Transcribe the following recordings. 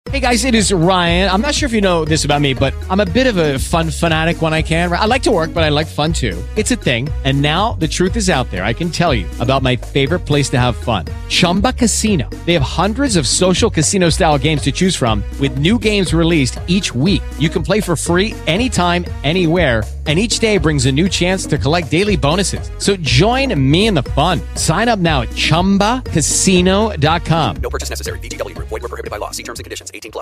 Hey guys, it is Ryan. I'm not sure if you know this about me, but I'm a bit of a fun fanatic when I can. I like to work, but I like fun too. It's a thing. And now the truth is out there. I can tell you about my favorite place to have fun. Chumba Casino. They have hundreds of social casino style games to choose from with new games released each week. You can play for free anytime, anywhere. And each day brings a new chance to collect daily bonuses. So join me in the fun. Sign up now at ChumbaCasino.com. No purchase necessary. VGW. Void where prohibited by law. See terms and conditions. 18+.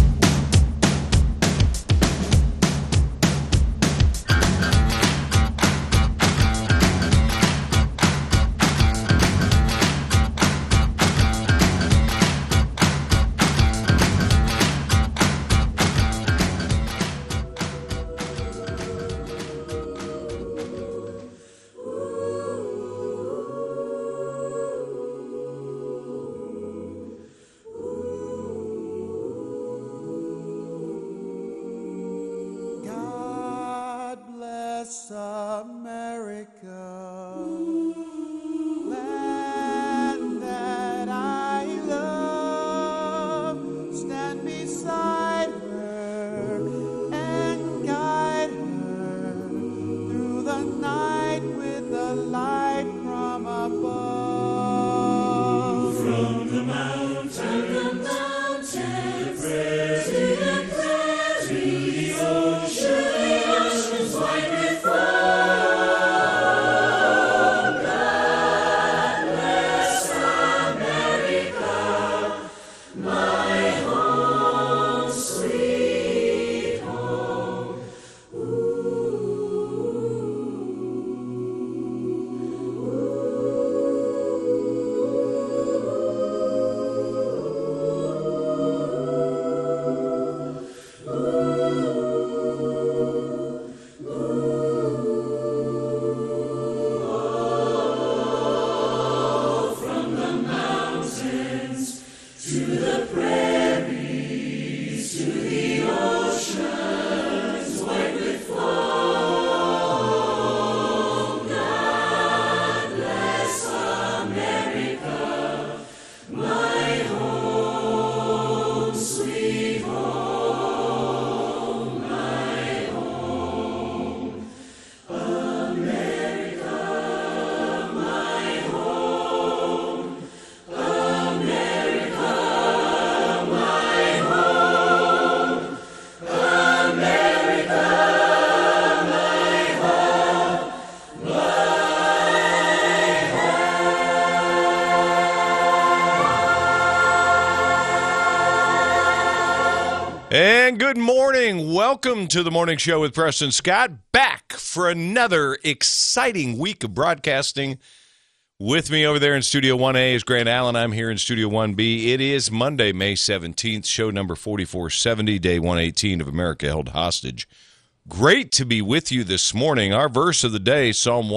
And good morning. Welcome to the Morning Show with Preston Scott. Back for another exciting week of broadcasting. With me over there in Studio 1A is Grant Allen. I'm here in Studio 1B. It is Monday, May 17th, show number 4470, day 118 of America Held Hostage. Great to be with you this morning. Our verse of the day, Psalm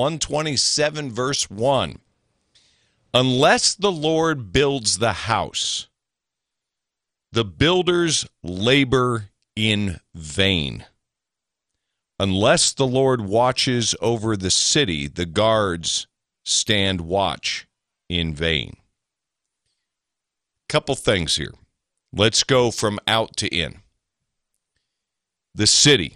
127, verse 1. Unless the Lord builds the house, the builders labor in vain. Unless the Lord watches over the city, the guards stand watch in vain. Couple things here. Let's go from out to in. The city.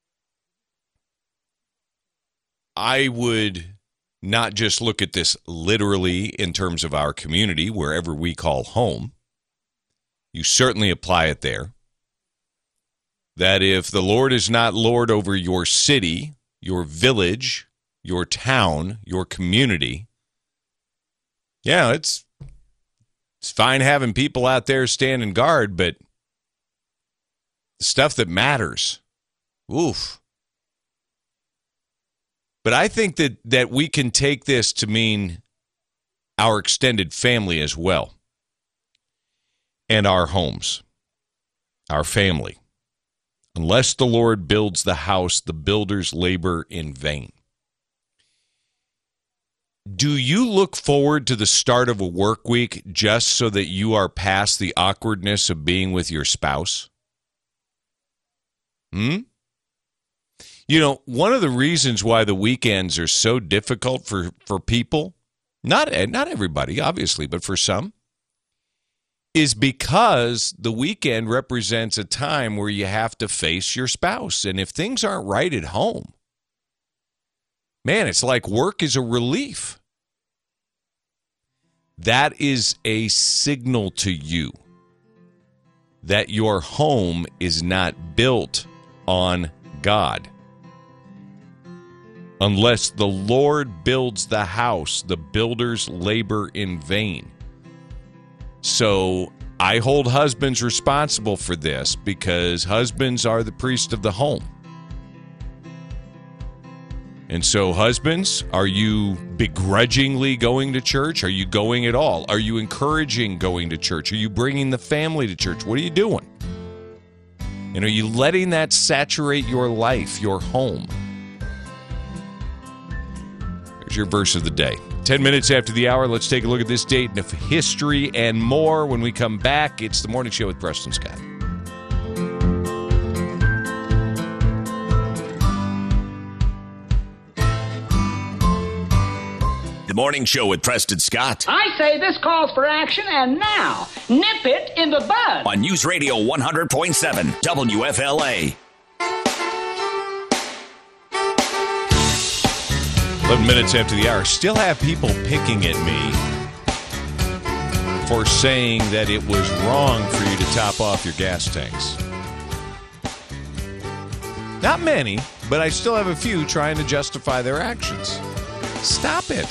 I would not just look at this literally in terms of our community, wherever we call home. You certainly apply it there. That if the Lord is not Lord over your city, your village, your town, your community, yeah, it's fine having people out there standing guard, but the stuff that matters, oof. But I think that we can take this to mean our extended family as well. And our homes, our family. Unless the Lord builds the house, the builders labor in vain. Do you look forward to the start of a work week just so that you are past the awkwardness of being with your spouse? You know, one of the reasons why the weekends are so difficult for people, not everybody, obviously, but for some, is because the weekend represents a time where you have to face your spouse. And if things aren't right at home, man, it's like work is a relief. That is a signal to you that your home is not built on God. Unless the Lord builds the house, the builders labor in vain. So I hold husbands responsible for this because husbands are the priest of the home. And so, husbands, are you begrudgingly going to church? Are you going at all? Are you encouraging going to church? Are you bringing the family to church? What are you doing? And are you letting that saturate your life, your home? There's your verse of the day. 10 minutes after the hour, let's take a look at this date in history and more. When we come back, it's The Morning Show with Preston Scott. The Morning Show with Preston Scott. I say this calls for action, and now, nip it in the bud. On News Radio 100.7 WFLA. 11 minutes after the hour. Still have people picking at me for saying that it was wrong for you to top off your gas tanks. Not many, but I still have a few trying to justify their actions. Stop it.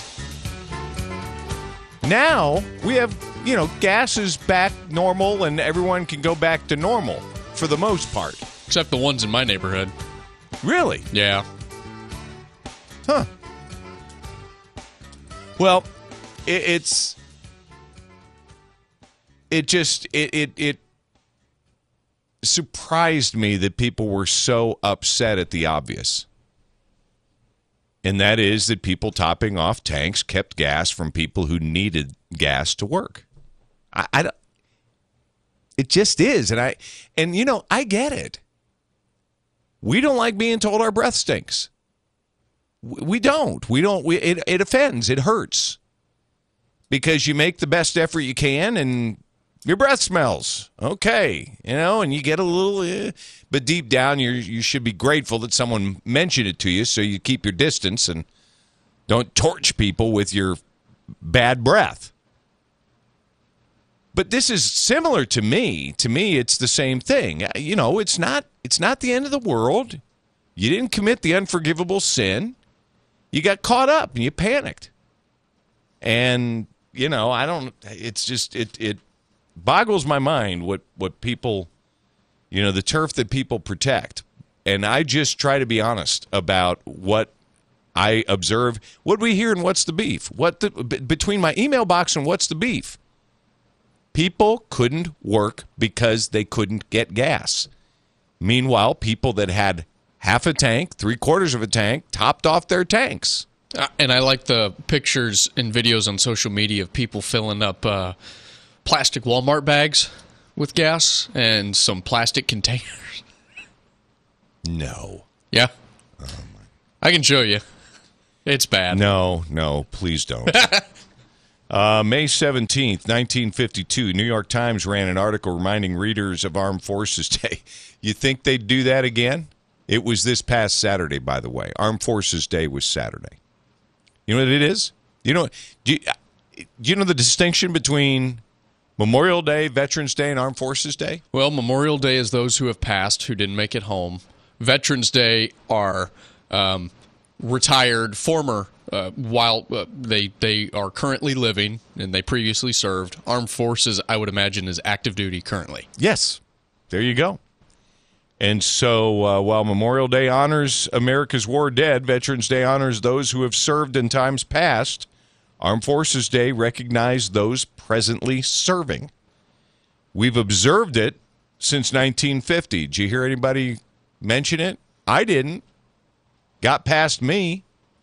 Now, we have, gas is back normal and everyone can go back to normal for the most part. Except the ones in my neighborhood. Really? Yeah. Huh. Well, it surprised me that people were so upset at the obvious. And that is that people topping off tanks kept gas from people who needed gas to work. I don't, it just is. And I get it. We don't like being told our breath stinks. We don't. It offends. It hurts. Because you make the best effort you can and your breath smells. Okay. And you get a little, but deep down you should be grateful that someone mentioned it to you so you keep your distance and don't torch people with your bad breath. But this is similar to me. To me, it's the same thing. It's not the end of the world. You didn't commit the unforgivable sin. You got caught up and you panicked. And, it's just, it boggles my mind what people, the turf that people protect. And I just try to be honest about what I observe. What we hear and what's the beef? Between my email box and what's the beef? People couldn't work because they couldn't get gas. Meanwhile, people that had half a tank, 3/4 of a tank, topped off their tanks. And I like the pictures and videos on social media of people filling up plastic Walmart bags with gas and some plastic containers. No. Yeah. I can show you. It's bad. No, please don't. May 17th, 1952, New York Times ran an article reminding readers of Armed Forces Day. You think they'd do that again? It was this past Saturday, by the way. Armed Forces Day was Saturday. You know what it is? Do you know the distinction between Memorial Day, Veterans Day, and Armed Forces Day? Well, Memorial Day is those who have passed, who didn't make it home. Veterans Day are retired, former, while they are currently living and they previously served. Armed Forces, I would imagine, is active duty currently. Yes. There you go. And so while Memorial Day honors America's war dead, Veterans Day honors those who have served in times past. Armed Forces Day recognizes those presently serving. We've observed it since 1950. Did you hear anybody mention it? I didn't. Got past me.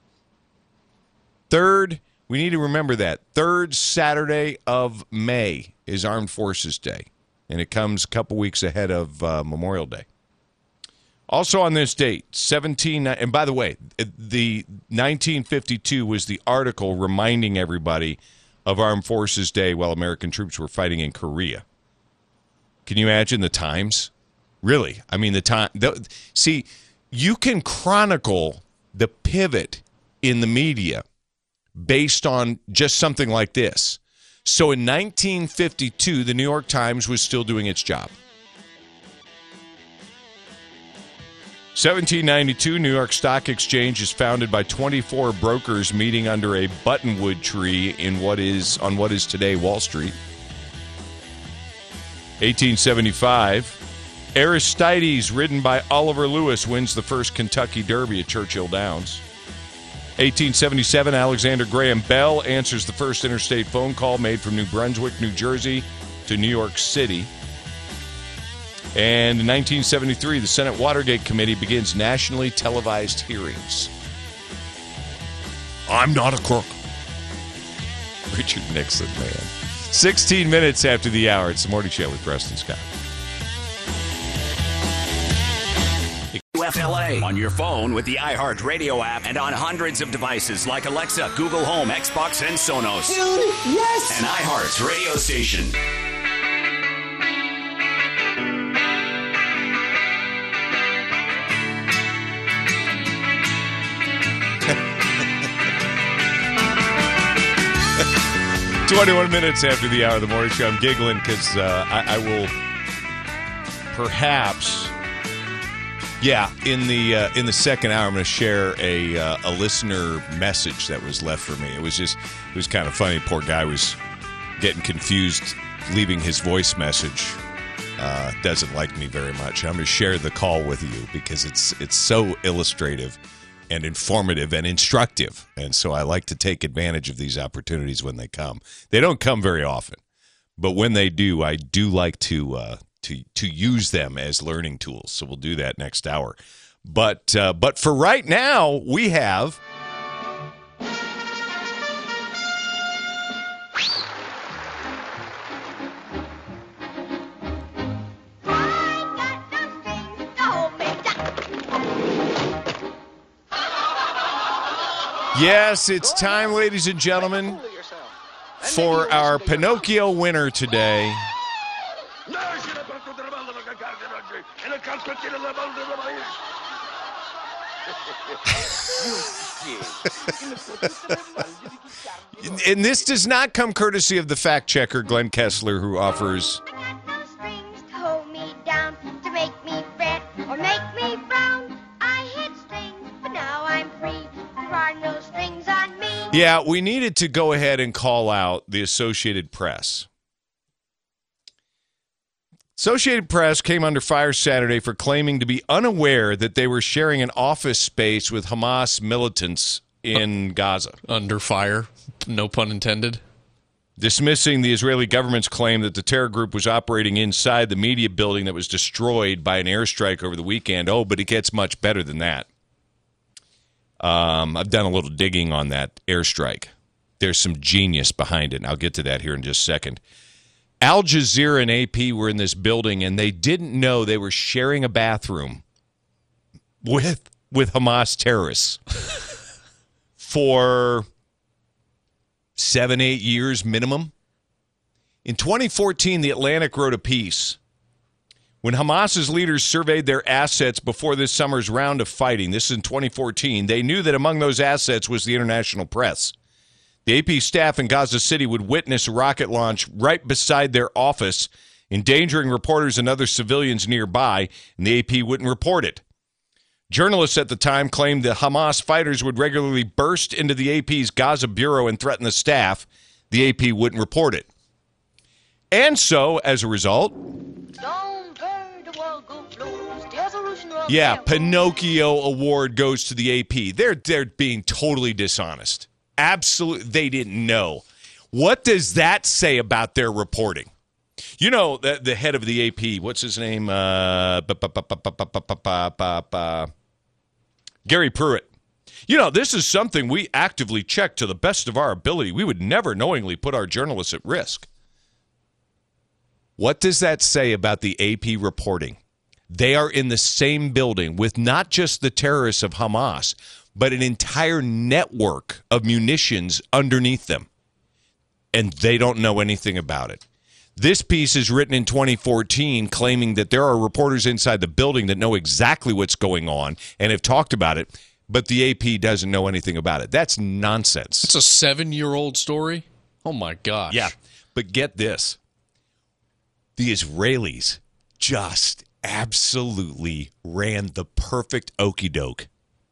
We need to remember that. Third Saturday of May is Armed Forces Day, and it comes a couple weeks ahead of Memorial Day. Also on this date, and by the way, the 1952 was the article reminding everybody of Armed Forces Day while American troops were fighting in Korea. Can you imagine the times? Really? I mean, see, you can chronicle the pivot in the media based on just something like this. So in 1952, the New York Times was still doing its job. 1792, New York Stock Exchange is founded by 24 brokers meeting under a buttonwood tree on what is today Wall Street. 1875, Aristides, ridden by Oliver Lewis, wins the first Kentucky Derby at Churchill Downs. 1877, Alexander Graham Bell answers the first interstate phone call made from New Brunswick, New Jersey to New York City. And in 1973, the Senate Watergate Committee begins nationally televised hearings. I'm not a crook. Richard Nixon, man. 16 minutes after the hour. It's the Morning Show with Preston Scott. WFLA on your phone with the iHeartRadio app and on hundreds of devices like Alexa, Google Home, Xbox, and Sonos. Dude, yes! An iHeart radio station. "21 minutes after the hour of the Morning Show." I'm giggling because I will perhaps... Yeah, in the second hour, I'm going to share a listener message that was left for me. It was kind of funny. Poor guy was getting confused, leaving his voice message. Doesn't like me very much. I'm going to share the call with you because it's so illustrative and informative and instructive, and so I like to take advantage of these opportunities when they come. They don't come very often, but when they do, I do like to use them as learning tools. So we'll do that next hour. But for right now, we have... Yes, it's time, ladies and gentlemen, for our Pinocchio winner today. And this does not come courtesy of the fact checker, Glenn Kessler, who offers... I got no strings to hold me down, to make me fret or make me frown. I hit strings, but now I'm free. There are no strings on me. Yeah, we needed to go ahead and call out the Associated Press. Associated Press came under fire Saturday for claiming to be unaware that they were sharing an office space with Hamas militants in Gaza. Under fire, no pun intended. Dismissing the Israeli government's claim that the terror group was operating inside the media building that was destroyed by an airstrike over the weekend. Oh, but it gets much better than that. I've done a little digging on that airstrike. There's some genius behind it, and I'll get to that here in just a second. Al Jazeera and AP were in this building, and they didn't know they were sharing a bathroom with Hamas terrorists for 7-8 years minimum. In 2014, The Atlantic wrote a piece. When Hamas's leaders surveyed their assets before this summer's round of fighting, this is in 2014, they knew that among those assets was the international press. The AP staff in Gaza City would witness a rocket launch right beside their office, endangering reporters and other civilians nearby, and the AP wouldn't report it. Journalists at the time claimed that Hamas fighters would regularly burst into the AP's Gaza bureau and threaten the staff. The AP wouldn't report it. And so, as a result... Yeah, Pinocchio Award goes to the AP. They're being totally dishonest. Absolutely, they didn't know. What does that say about their reporting? You know, the head of the AP, what's his name? Gary Pruitt. You know, this is something we actively check to the best of our ability. We would never knowingly put our journalists at risk. What does that say about the AP reporting? They are in the same building with not just the terrorists of Hamas, but an entire network of munitions underneath them. And they don't know anything about it. This piece is written in 2014, claiming that there are reporters inside the building that know exactly what's going on and have talked about it, but the AP doesn't know anything about it. That's nonsense. It's a 7-year-old story? Oh, my gosh. Yeah, but get this. The Israelis just absolutely ran the perfect okie doke.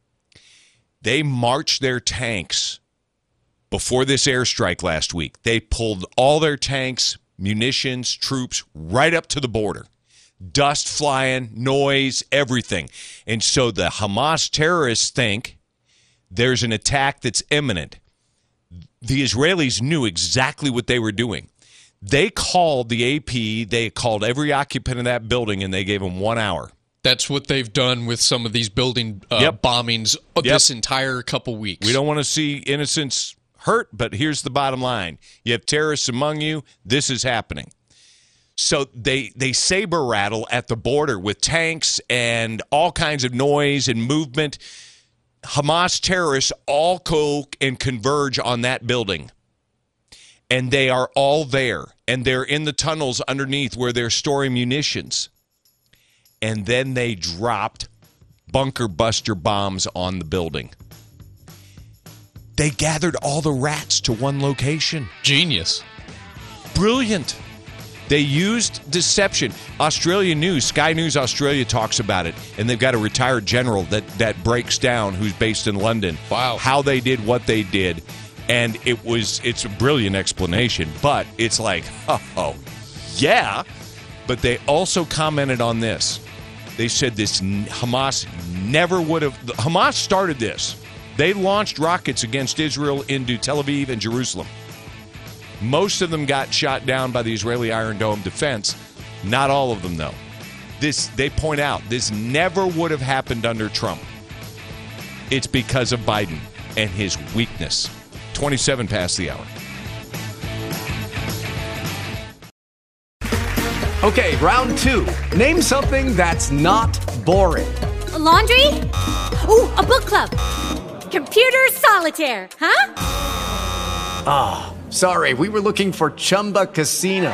They marched their tanks before this airstrike last week. They pulled all their tanks, munitions, troops right up to the border. Dust flying, noise, everything. And so the Hamas terrorists think there's an attack that's imminent. The Israelis knew exactly what they were doing. They called the AP, they called every occupant of that building, and they gave them 1 hour. That's what they've done with some of these building bombings this entire couple weeks. We don't want to see innocents hurt, but here's the bottom line. You have terrorists among you. This is happening. So they saber rattle at the border with tanks and all kinds of noise and movement. Hamas terrorists all go and converge on that building. And they are all there. And they're in the tunnels underneath where they're storing munitions. And then they dropped bunker buster bombs on the building. They gathered all the rats to one location. Genius. Brilliant. They used deception. Australian News, Sky News Australia talks about it, and they've got a retired general that breaks down who's based in London. Wow. How they did what they did. And it's a brilliant explanation, but it's like, oh, yeah. But they also commented on this. They said this Hamas never would have. Hamas started this. They launched rockets against Israel into Tel Aviv and Jerusalem. Most of them got shot down by the Israeli Iron Dome defense. Not all of them, though. They point out, this never would have happened under Trump. It's because of Biden and his weakness. 27 past the hour. Okay, round 2. Name something that's not boring. A laundry? Ooh, a book club. Computer solitaire, huh? Ah, sorry, we were looking for Chumba Casino.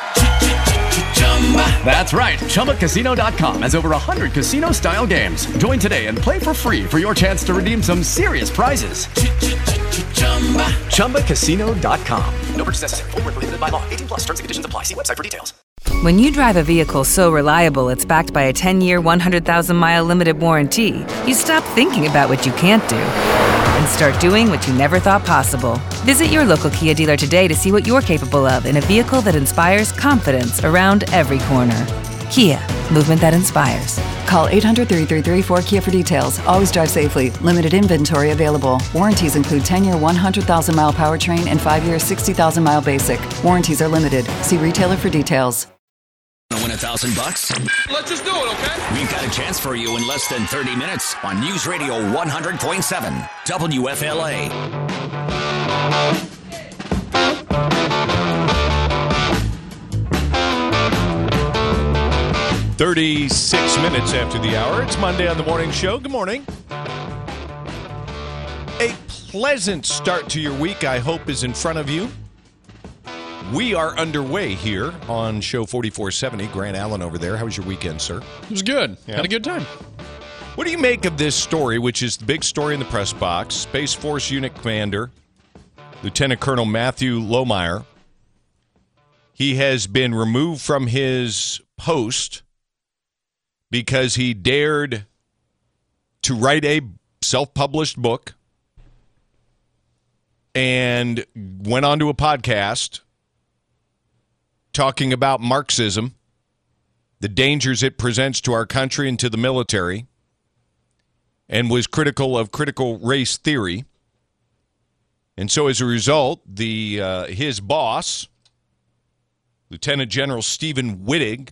That's right, ChumbaCasino.com has over 100 casino-style games. Join today and play for free for your chance to redeem some serious prizes. ChumbaCasino.com. No purchase necessary. Void where prohibited by law. 18+. Terms and conditions apply. See website for details. When you drive a vehicle so reliable it's backed by a 10-year, 100,000-mile limited warranty, you stop thinking about what you can't do and start doing what you never thought possible. Visit your local Kia dealer today to see what you're capable of in a vehicle that inspires confidence around every corner. Kia, movement that inspires. Call 800-333-4KIA for details. Always drive safely. Limited inventory available. Warranties include 10-year 100,000-mile powertrain and 5-year 60,000-mile basic. Warranties are limited. See retailer for details. Want to win $1,000? Let's just do it, okay? We've got a chance for you in less than 30 minutes on News Radio 100.7 WFLA. 36 minutes after the hour. It's Monday on the Morning Show. Good morning. A pleasant start to your week, I hope, is in front of you. We are underway here on Show 4470. Grant Allen over there. How was your weekend, sir? It was good. Yeah. Had a good time. What do you make of this story, which is the big story in the press box? Space Force Unit Commander, Lieutenant Colonel Matthew Lohmeyer. He has been removed from his post because he dared to write a self-published book and went onto a podcast talking about Marxism, the dangers it presents to our country and to the military, and was critical of critical race theory. And so as a result, his boss, Lieutenant General Stephen Whiting,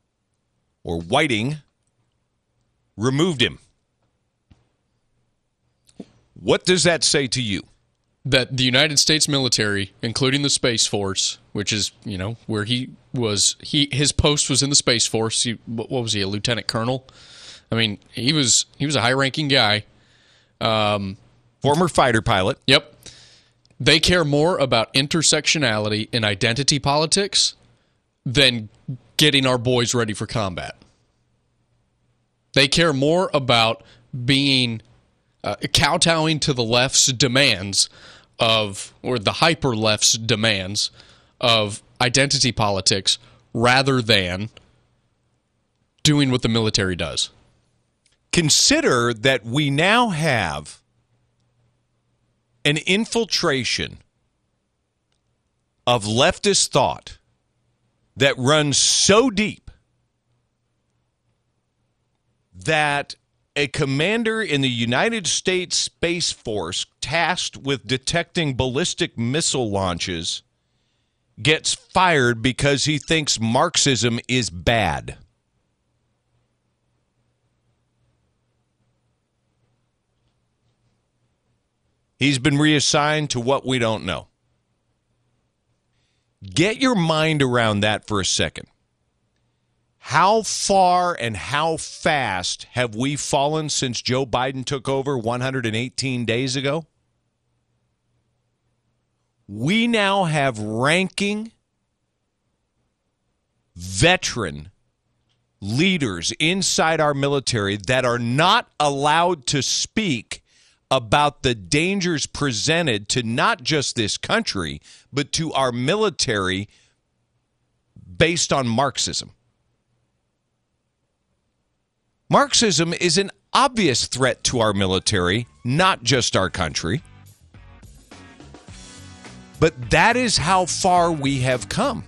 removed him. What does that say to you? That the United States military, including the Space Force, which is, where he was, his post was in the Space Force. What was he, a lieutenant colonel? I mean, he was a high-ranking guy. Former fighter pilot. Yep. They care more about intersectionality and identity politics than getting our boys ready for combat. They care more about being kowtowing to the left's demands or the hyper left's demands of identity politics rather than doing what the military does. Consider that we now have an infiltration of leftist thought that runs so deep that a commander in the United States Space Force tasked with detecting ballistic missile launches gets fired because he thinks Marxism is bad. He's been reassigned to what we don't know. Get your mind around that for a second. How far and how fast have we fallen since Joe Biden took over 118 days ago? We now have ranking veteran leaders inside our military that are not allowed to speak about the dangers presented to not just this country, but to our military based on Marxism. Marxism is an obvious threat to our military, not just our country. But that is how far we have come.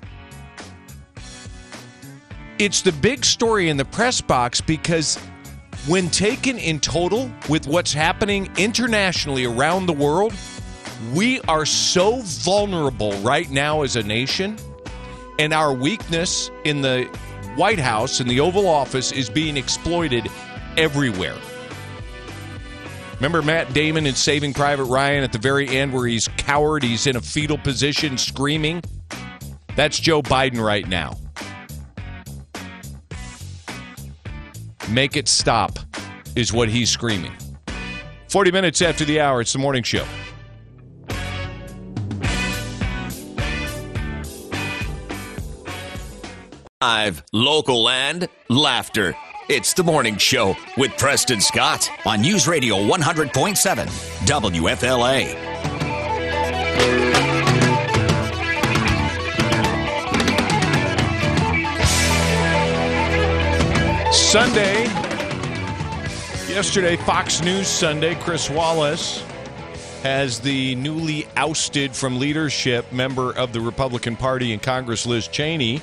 It's the big story in the press box because when taken in total with what's happening internationally around the world, we are so vulnerable right now as a nation, and our weakness in the White House and the Oval Office is being exploited everywhere. Remember Matt Damon in Saving Private Ryan at the very end where he's cowered, he's in a fetal position screaming? That's Joe Biden right now. Make it stop is what he's screaming. 40 minutes after the hour, it's the morning show. Live, local, and laughter. It's the morning show with Preston Scott on News Radio 100.7 WFLA. Sunday, yesterday, Fox News Sunday, Chris Wallace has the newly ousted from leadership member of the Republican Party in Congress, Liz Cheney,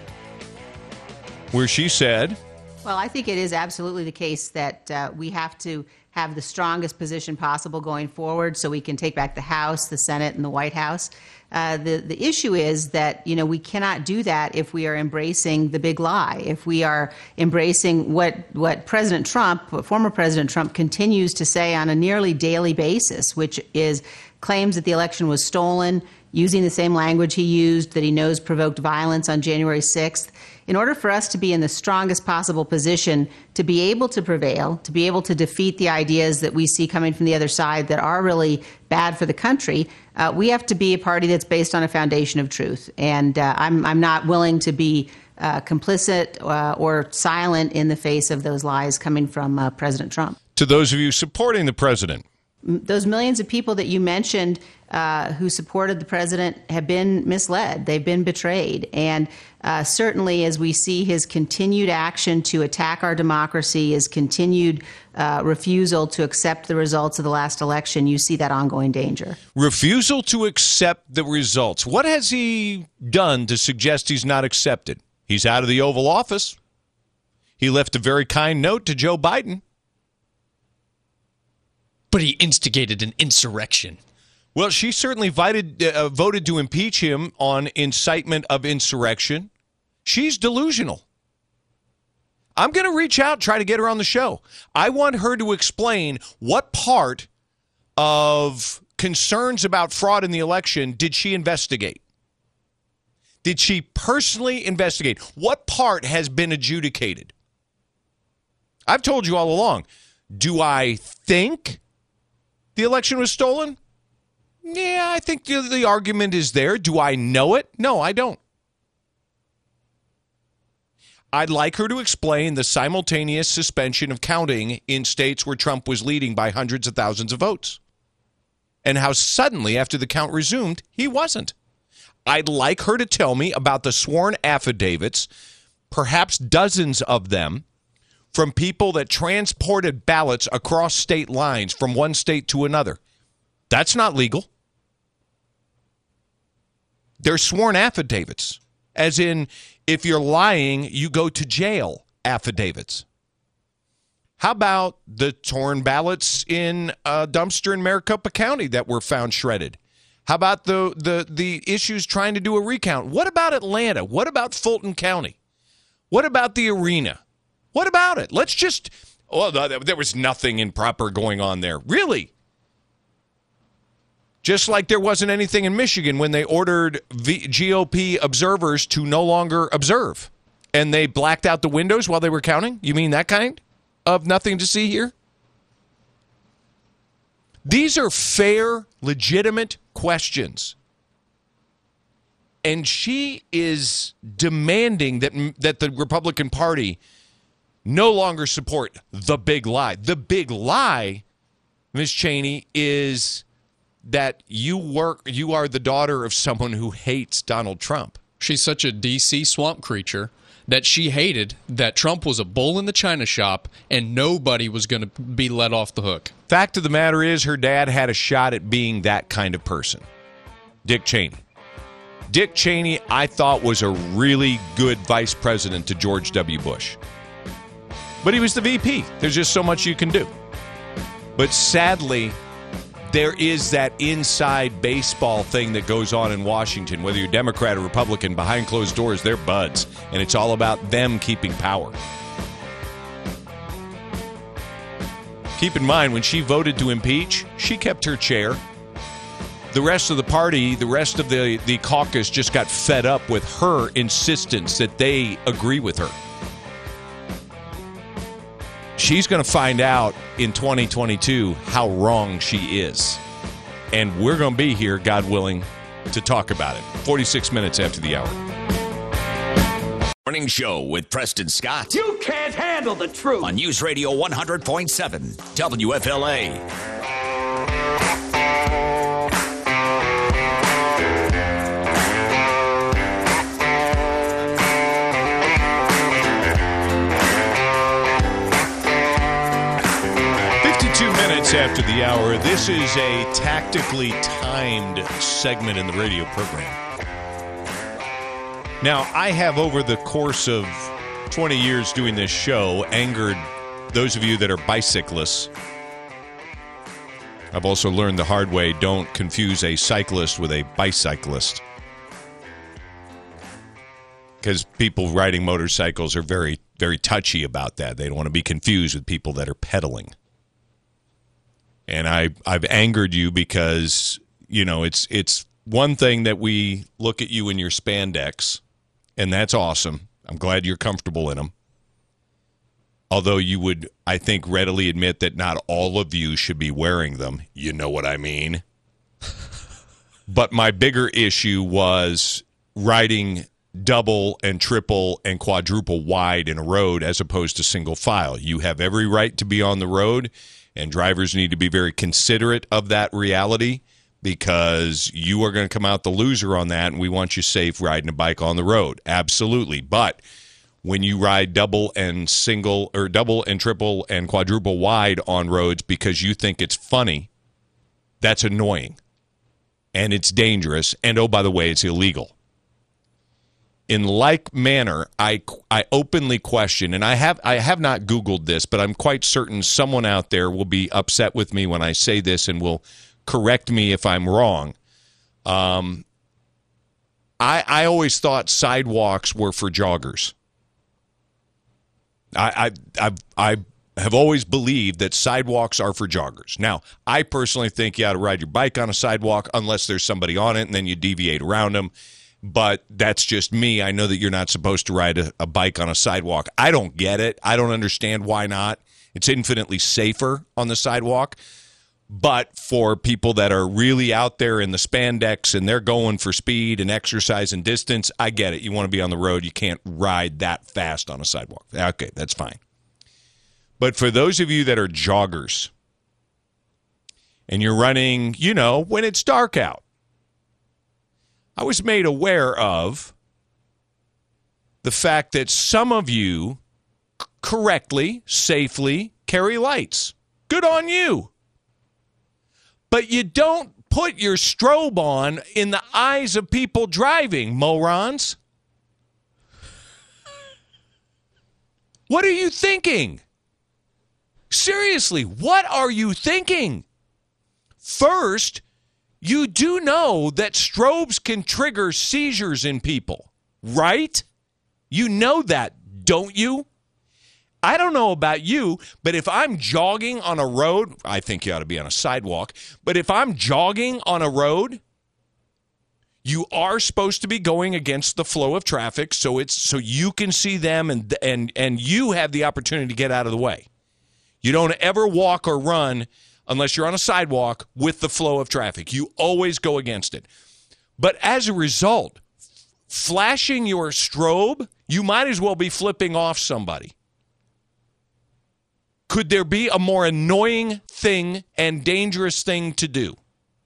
where she said, well, I think it is absolutely the case that we have to have the strongest position possible going forward so we can take back the House, the Senate, and the White House. The issue is that, we cannot do that if we are embracing the big lie, if we are embracing what former President Trump continues to say on a nearly daily basis, which is claims that the election was stolen, using the same language he used that he knows provoked violence on January 6th. In order for us to be in the strongest possible position to be able to prevail, to be able to defeat the ideas that we see coming from the other side that are really bad for the country, we have to be a party that's based on a foundation of truth. And I'm not willing to be complicit or silent in the face of those lies coming from President Trump. To those of you supporting the president, those millions of people that you mentioned who supported the president have been misled. They've been betrayed. And certainly as we see his continued action to attack our democracy, his continued refusal to accept the results of the last election, you see that ongoing danger. Refusal to accept the results. What has he done to suggest he's not accepted? He's out of the Oval Office. He left a very kind note to Joe Biden. But he instigated an insurrection. Well, she certainly voted to impeach him on incitement of insurrection. She's delusional. I'm going to reach out, try to get her on the show. I want her to explain what part of concerns about fraud in the election did she investigate? Did she personally investigate? What part has been adjudicated? I've told you all along. Do I think the election was stolen? Yeah, I think the argument is there. Do I know it? No, I don't. I'd like her to explain the simultaneous suspension of counting in states where Trump was leading by hundreds of thousands of votes, and how suddenly, after the count resumed, he wasn't. I'd like her to tell me about the sworn affidavits, perhaps dozens of them, from people that transported ballots across state lines from one state to another. That's not legal. They're sworn affidavits, as in, if you're lying, you go to jail affidavits. How about the torn ballots in a dumpster in Maricopa County that were found shredded? How about the issues trying to do a recount? What about Atlanta? What about Fulton County? What about the arena? What about it? Let's just, there was nothing improper going on there. Really? Just like there wasn't anything in Michigan when they ordered GOP observers to no longer observe. And they blacked out the windows while they were counting? You mean that kind of nothing to see here? These are fair, legitimate questions. And she is demanding that the Republican Party no longer support the big lie. The big lie, Ms. Cheney, is that you are the daughter of someone who hates Donald Trump. She's such a D.C. swamp creature that she hated that Trump was a bull in the china shop and nobody was going to be let off the hook. Fact of the matter is, her dad had a shot at being that kind of person. Dick Cheney. Dick Cheney, I thought, was a really good vice president to George W. Bush. But he was the VP. There's just so much you can do. But sadly, there is that inside baseball thing that goes on in Washington. Whether you're Democrat or Republican, behind closed doors, they're buds. And it's all about them keeping power. Keep in mind, when she voted to impeach, she kept her chair. The rest of the party, the rest of the caucus just got fed up with her insistence that they agree with her. She's going to find out in 2022 how wrong she is. And we're going to be here, God willing, to talk about it. 46 minutes after the hour. Morning Show with Preston Scott. You can't handle the truth. On News Radio 100.7 WFLA. After the hour, this is a tactically timed segment in the radio program. Now, I have, over the course of 20 years doing this show, angered those of you that are bicyclists. I've also learned the hard way, don't confuse a cyclist with a bicyclist. Because people riding motorcycles are very, very touchy about that. They don't want to be confused with people that are pedaling. And I've angered you because, you know, it's one thing that we look at you in your spandex, and that's awesome. I'm glad you're comfortable in them. Although you would, I think, readily admit that not all of you should be wearing them. You know what I mean? But my bigger issue was riding double and triple and quadruple wide in a road as opposed to single file. You have every right to be on the road. And drivers need to be very considerate of that reality because you are going to come out the loser on that, and we want you safe riding a bike on the road. Absolutely. But when you ride double and triple and quadruple wide on roads because you think it's funny, that's annoying. And it's dangerous. And, oh, by the way, it's illegal. In like manner, I openly question, and I have not Googled this, but I'm quite certain someone out there will be upset with me when I say this and will correct me if I'm wrong. I always thought sidewalks were for joggers. I have always believed that sidewalks are for joggers. Now, I personally think you ought to ride your bike on a sidewalk unless there's somebody on it, and then you deviate around them. But that's just me. I know that you're not supposed to ride a bike on a sidewalk. I don't get it. I don't understand why not. It's infinitely safer on the sidewalk. But for people that are really out there in the spandex and they're going for speed and exercise and distance, I get it. You want to be on the road. You can't ride that fast on a sidewalk. Okay, that's fine. But for those of you that are joggers and you're running, when it's dark out, I was made aware of the fact that some of you correctly, safely carry lights. Good on you. But you don't put your strobe on in the eyes of people driving, morons. What are you thinking? Seriously, what are you thinking? First, you do know that strobes can trigger seizures in people, right? You know that, don't you? I don't know about you, but if I'm jogging on a road, I think you ought to be on a sidewalk, but if I'm jogging on a road, you are supposed to be going against the flow of traffic so you can see them and you have the opportunity to get out of the way. You don't ever walk or run unless you're on a sidewalk with the flow of traffic. You always go against it. But as a result, flashing your strobe, you might as well be flipping off somebody. Could there be a more annoying thing and dangerous thing to do?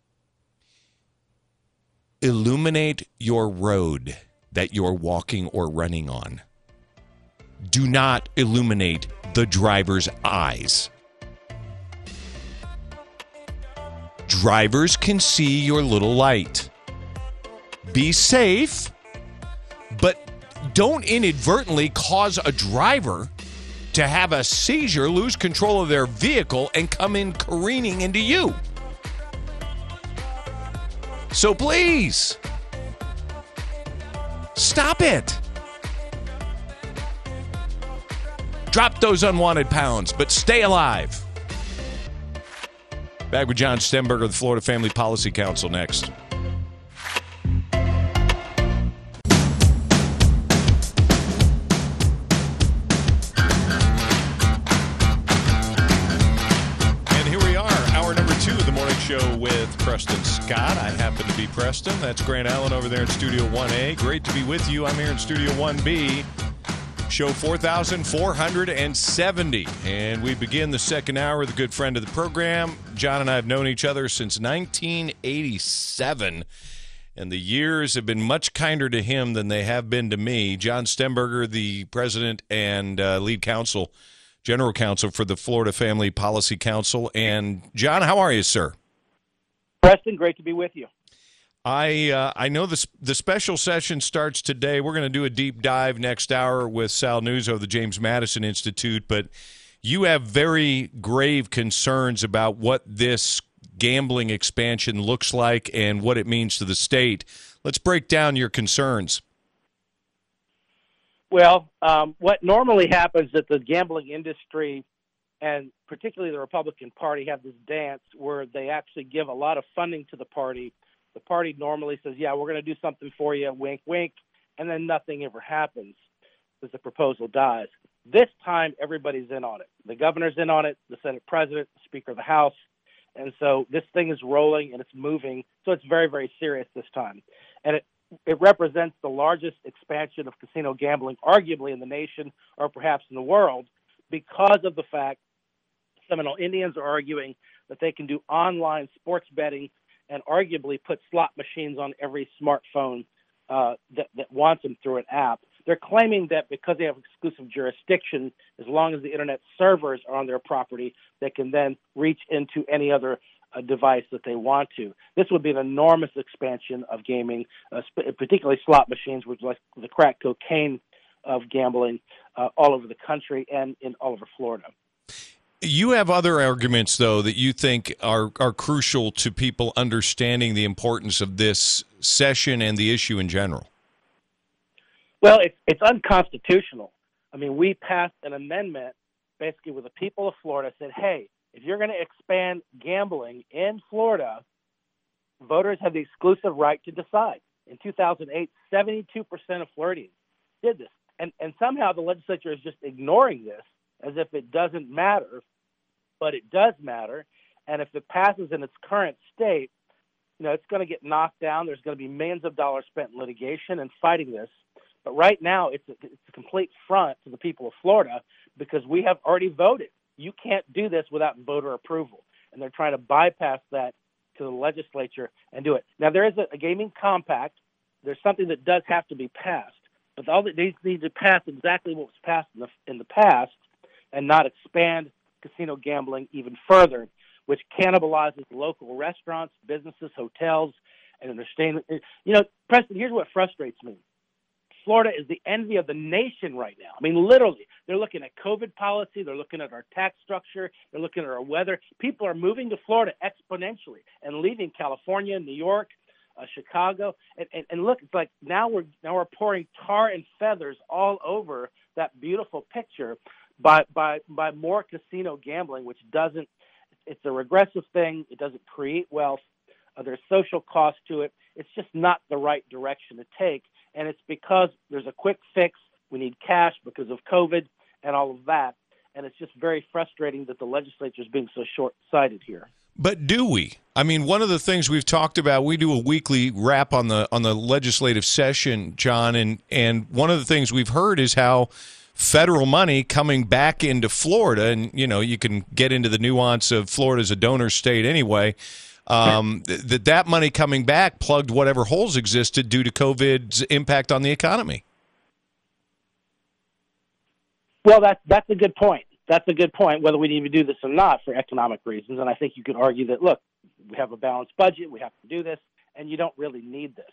Illuminate your road that you're walking or running on. Do not illuminate the driver's eyes. Drivers can see your little light. Be safe, but don't inadvertently cause a driver to have a seizure, lose control of their vehicle, and come in careening into you. So please, stop it. Drop those unwanted pounds, but stay alive. Back with John Stemberger of the Florida Family Policy Council next. Show with Preston Scott. I happen to be Preston. That's Grant Allen over there in Studio 1A. Great to be with you. I'm here in Studio 1B. Show 4,470. And we begin the second hour with a good friend of the program. John and I have known each other since 1987. And the years have been much kinder to him than they have been to me. John Stemberger, the president and lead counsel, general counsel for the Florida Family Policy Council. And John, how are you, sir? Preston, great to be with you. I know the special session starts today. We're going to do a deep dive next hour with Sal Nuzzo of the James Madison Institute, but you have very grave concerns about what this gambling expansion looks like and what it means to the state. Let's break down your concerns. Well, what normally happens is that the gambling industry and particularly the Republican Party have this dance where they actually give a lot of funding to the party. The party normally says, yeah, we're going to do something for you, wink, wink, and then nothing ever happens as the proposal dies. This time, everybody's in on it. The governor's in on it, the Senate president, the Speaker of the House, and so this thing is rolling and it's moving, so it's very, very serious this time. And it represents the largest expansion of casino gambling, arguably in the nation or perhaps in the world, because of the fact Seminole Indians are arguing that they can do online sports betting and arguably put slot machines on every smartphone that wants them through an app. They're claiming that because they have exclusive jurisdiction, as long as the Internet servers are on their property, they can then reach into any other device that they want to. This would be an enormous expansion of gaming, particularly slot machines, which is like the crack cocaine of gambling all over the country and in all over Florida. You have other arguments, though, that you think are crucial to people understanding the importance of this session and the issue in general. Well, it's unconstitutional. I mean, we passed an amendment basically where the people of Florida said, hey, if you're going to expand gambling in Florida, voters have the exclusive right to decide. In 2008, 72% of Floridians did this. And somehow the legislature is just ignoring this as if it doesn't matter, but it does matter. And if it passes in its current state, it's going to get knocked down. There's going to be millions of dollars spent in litigation and fighting this. But right now, it's a complete front to the people of Florida because we have already voted. You can't do this without voter approval. And they're trying to bypass that to the legislature and do it. Now, there is a gaming compact. There's something that does have to be passed. But all that needs to pass exactly what was passed in the past and not expand casino gambling even further, which cannibalizes local restaurants, businesses, hotels, and entertainment. Preston, here's what frustrates me. Florida is the envy of the nation right now. I mean, literally, they're looking at COVID policy. They're looking at our tax structure. They're looking at our weather. People are moving to Florida exponentially and leaving California, New York, Chicago. And look, it's like now we're pouring tar and feathers all over that beautiful picture by more casino gambling, which doesn't. It's a regressive thing. It doesn't create wealth. There's social cost to it. It's just not the right direction to take. And it's because there's a quick fix. We need cash because of COVID and all of that. And it's just very frustrating that the legislature is being so short-sighted here. But do we? I mean, one of the things we've talked about, we do a weekly wrap on the legislative session, John, and one of the things we've heard is how federal money coming back into Florida, and you can get into the nuance of Florida as a donor state anyway. That money coming back plugged whatever holes existed due to COVID's impact on the economy. Well, that's a good point. That's a good point, whether we need to do this or not for economic reasons. And I think you could argue that, look, we have a balanced budget, we have to do this, and you don't really need this.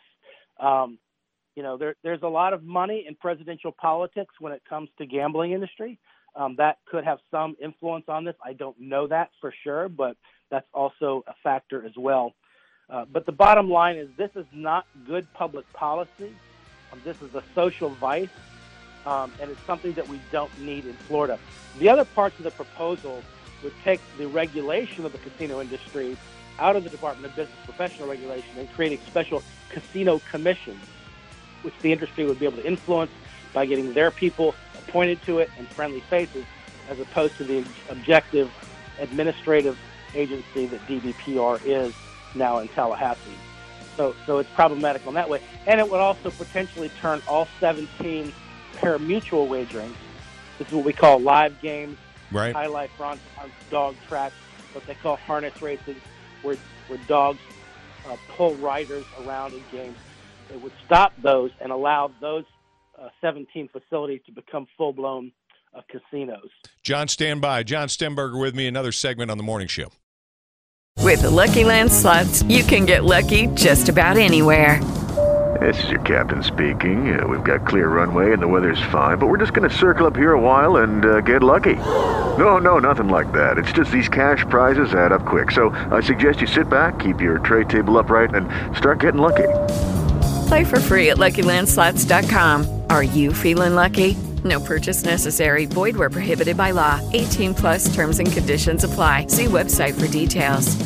There's a lot of money in presidential politics when it comes to gambling industry. That could have some influence on this. I don't know that for sure, but that's also a factor as well. But the bottom line is this is not good public policy. This is a social vice, and it's something that we don't need in Florida. The other parts of the proposal would take the regulation of the casino industry out of the Department of Business Professional Regulation and creating special casino commissions, which the industry would be able to influence by getting their people appointed to it and friendly faces, as opposed to the objective administrative agency that DBPR is now in Tallahassee. So it's problematic on that way. And it would also potentially turn all 17 pari-mutuel wagering. This is what we call live games, right? High life on dog tracks, what they call harness racing, where dogs pull riders around in games. It would stop those and allow those 17 facilities to become full-blown casinos. John, stand by. John Stemberger with me, another segment on the morning show. With the Lucky Land Slots, you can get lucky just about anywhere. This is your captain speaking. We've got clear runway and the weather's fine, but we're just going to circle up here a while and get lucky. No, nothing like that. It's just these cash prizes add up quick. So I suggest you sit back, keep your tray table upright, and start getting lucky. Play for free at LuckyLandSlots.com. Are you feeling lucky? No purchase necessary. Void where prohibited by law. 18+ terms and conditions apply. See website for details.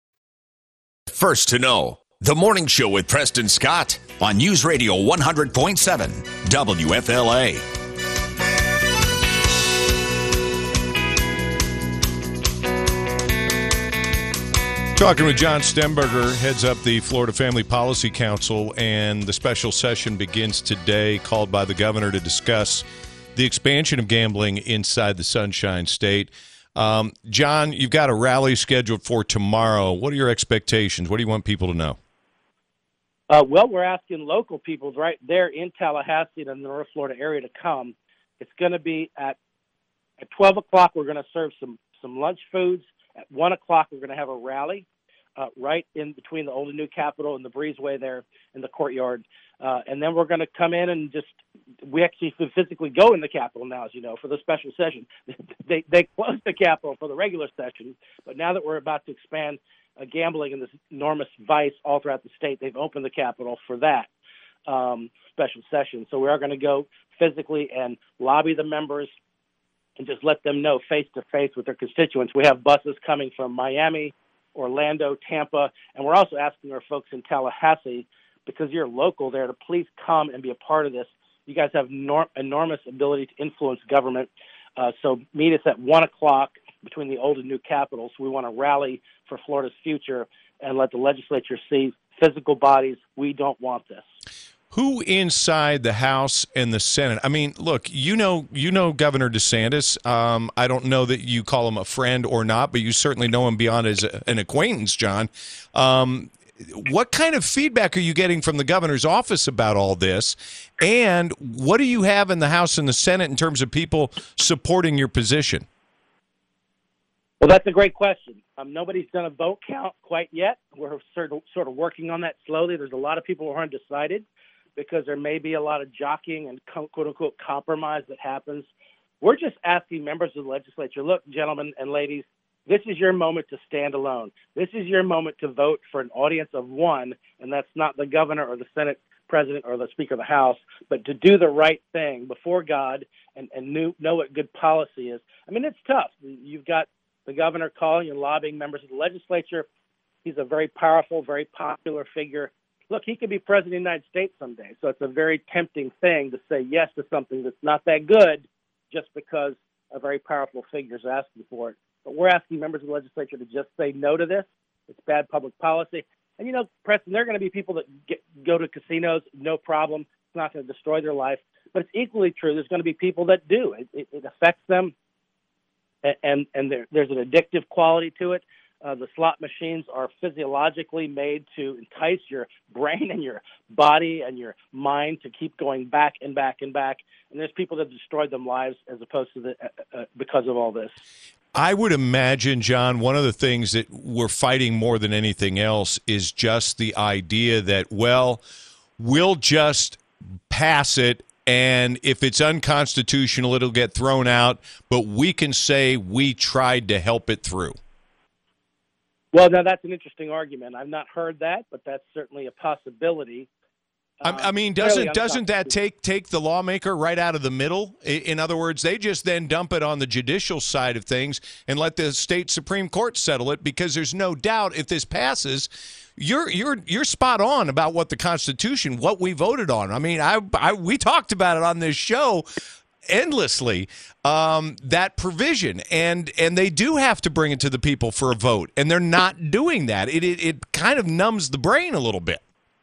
First to know, The Morning Show with Preston Scott on News Radio 100.7 WFLA. Talking with John Stemberger, heads up the Florida Family Policy Council, and the special session begins today, called by the governor to discuss the expansion of gambling inside the Sunshine State. John, you've got a rally scheduled for tomorrow. What are your expectations? What do you want people to know? Well, we're asking local people right there in Tallahassee and in the North Florida area to come. It's going to be at 12 o'clock. We're going to serve some lunch foods. At 1 o'clock, we're going to have a rally right in between the Old and New Capitol and the breezeway there in the courtyard. And then we're going to come in and we actually physically go in the Capitol now, as you know, for the special session. They closed the Capitol for the regular session, but now that we're about to expand gambling in this enormous vice all throughout the state, they've opened the Capitol for that special session. So we are going to go physically and lobby the members and just let them know face-to-face with their constituents. We have buses coming from Miami, Orlando, Tampa, and we're also asking our folks in Tallahassee, because you're local there, to please come and be a part of this. You guys have enormous ability to influence government. So meet us at 1 o'clock between the old and new capitals. We want to rally for Florida's future and let the legislature see physical bodies. We don't want this. Who inside the House and the Senate? I mean, look, you know Governor DeSantis. I don't know that you call him a friend or not, but you certainly know him beyond as an acquaintance, John. What kind of feedback are you getting from the governor's office about all this? And what do you have in the House and the Senate in terms of people supporting your position? Well, that's a great question. Nobody's done a vote count quite yet. We're sort of working on that slowly. There's a lot of people who are undecided because there may be a lot of jockeying and quote-unquote compromise that happens. We're just asking members of the legislature, look, gentlemen and ladies, this is your moment to stand alone. This is your moment to vote for an audience of one, and that's not the governor or the Senate president or the Speaker of the House, but to do the right thing before God and know what good policy is. I mean, it's tough. You've got the governor calling and lobbying members of the legislature. He's a very powerful, very popular figure. Look, he could be president of the United States someday, so it's a very tempting thing to say yes to something that's not that good just because a very powerful figure is asking for it. But we're asking members of the legislature to just say no to this. It's bad public policy. And, Preston, there are going to be people that go to casinos, no problem. It's not going to destroy their life. But it's equally true. There's going to be people that do. It affects them, and there's an addictive quality to it. The slot machines are physiologically made to entice your brain and your body and your mind to keep going back and back and back. And there's people that have destroyed their lives as opposed to because of all this. I would imagine, John, one of the things that we're fighting more than anything else is just the idea that, well, we'll just pass it, and if it's unconstitutional, it'll get thrown out, but we can say we tried to help it through. Well, now that's an interesting argument. I've not heard that, but that's certainly a possibility. I mean, doesn't that take the lawmaker right out of the middle? In other words, they just then dump it on the judicial side of things and let the state Supreme Court settle it, because there's no doubt if this passes, you're spot on about what the Constitution, what we voted on. I mean, we talked about it on this show endlessly, that provision, and they do have to bring it to the people for a vote, and they're not doing that. It kind of numbs the brain a little bit.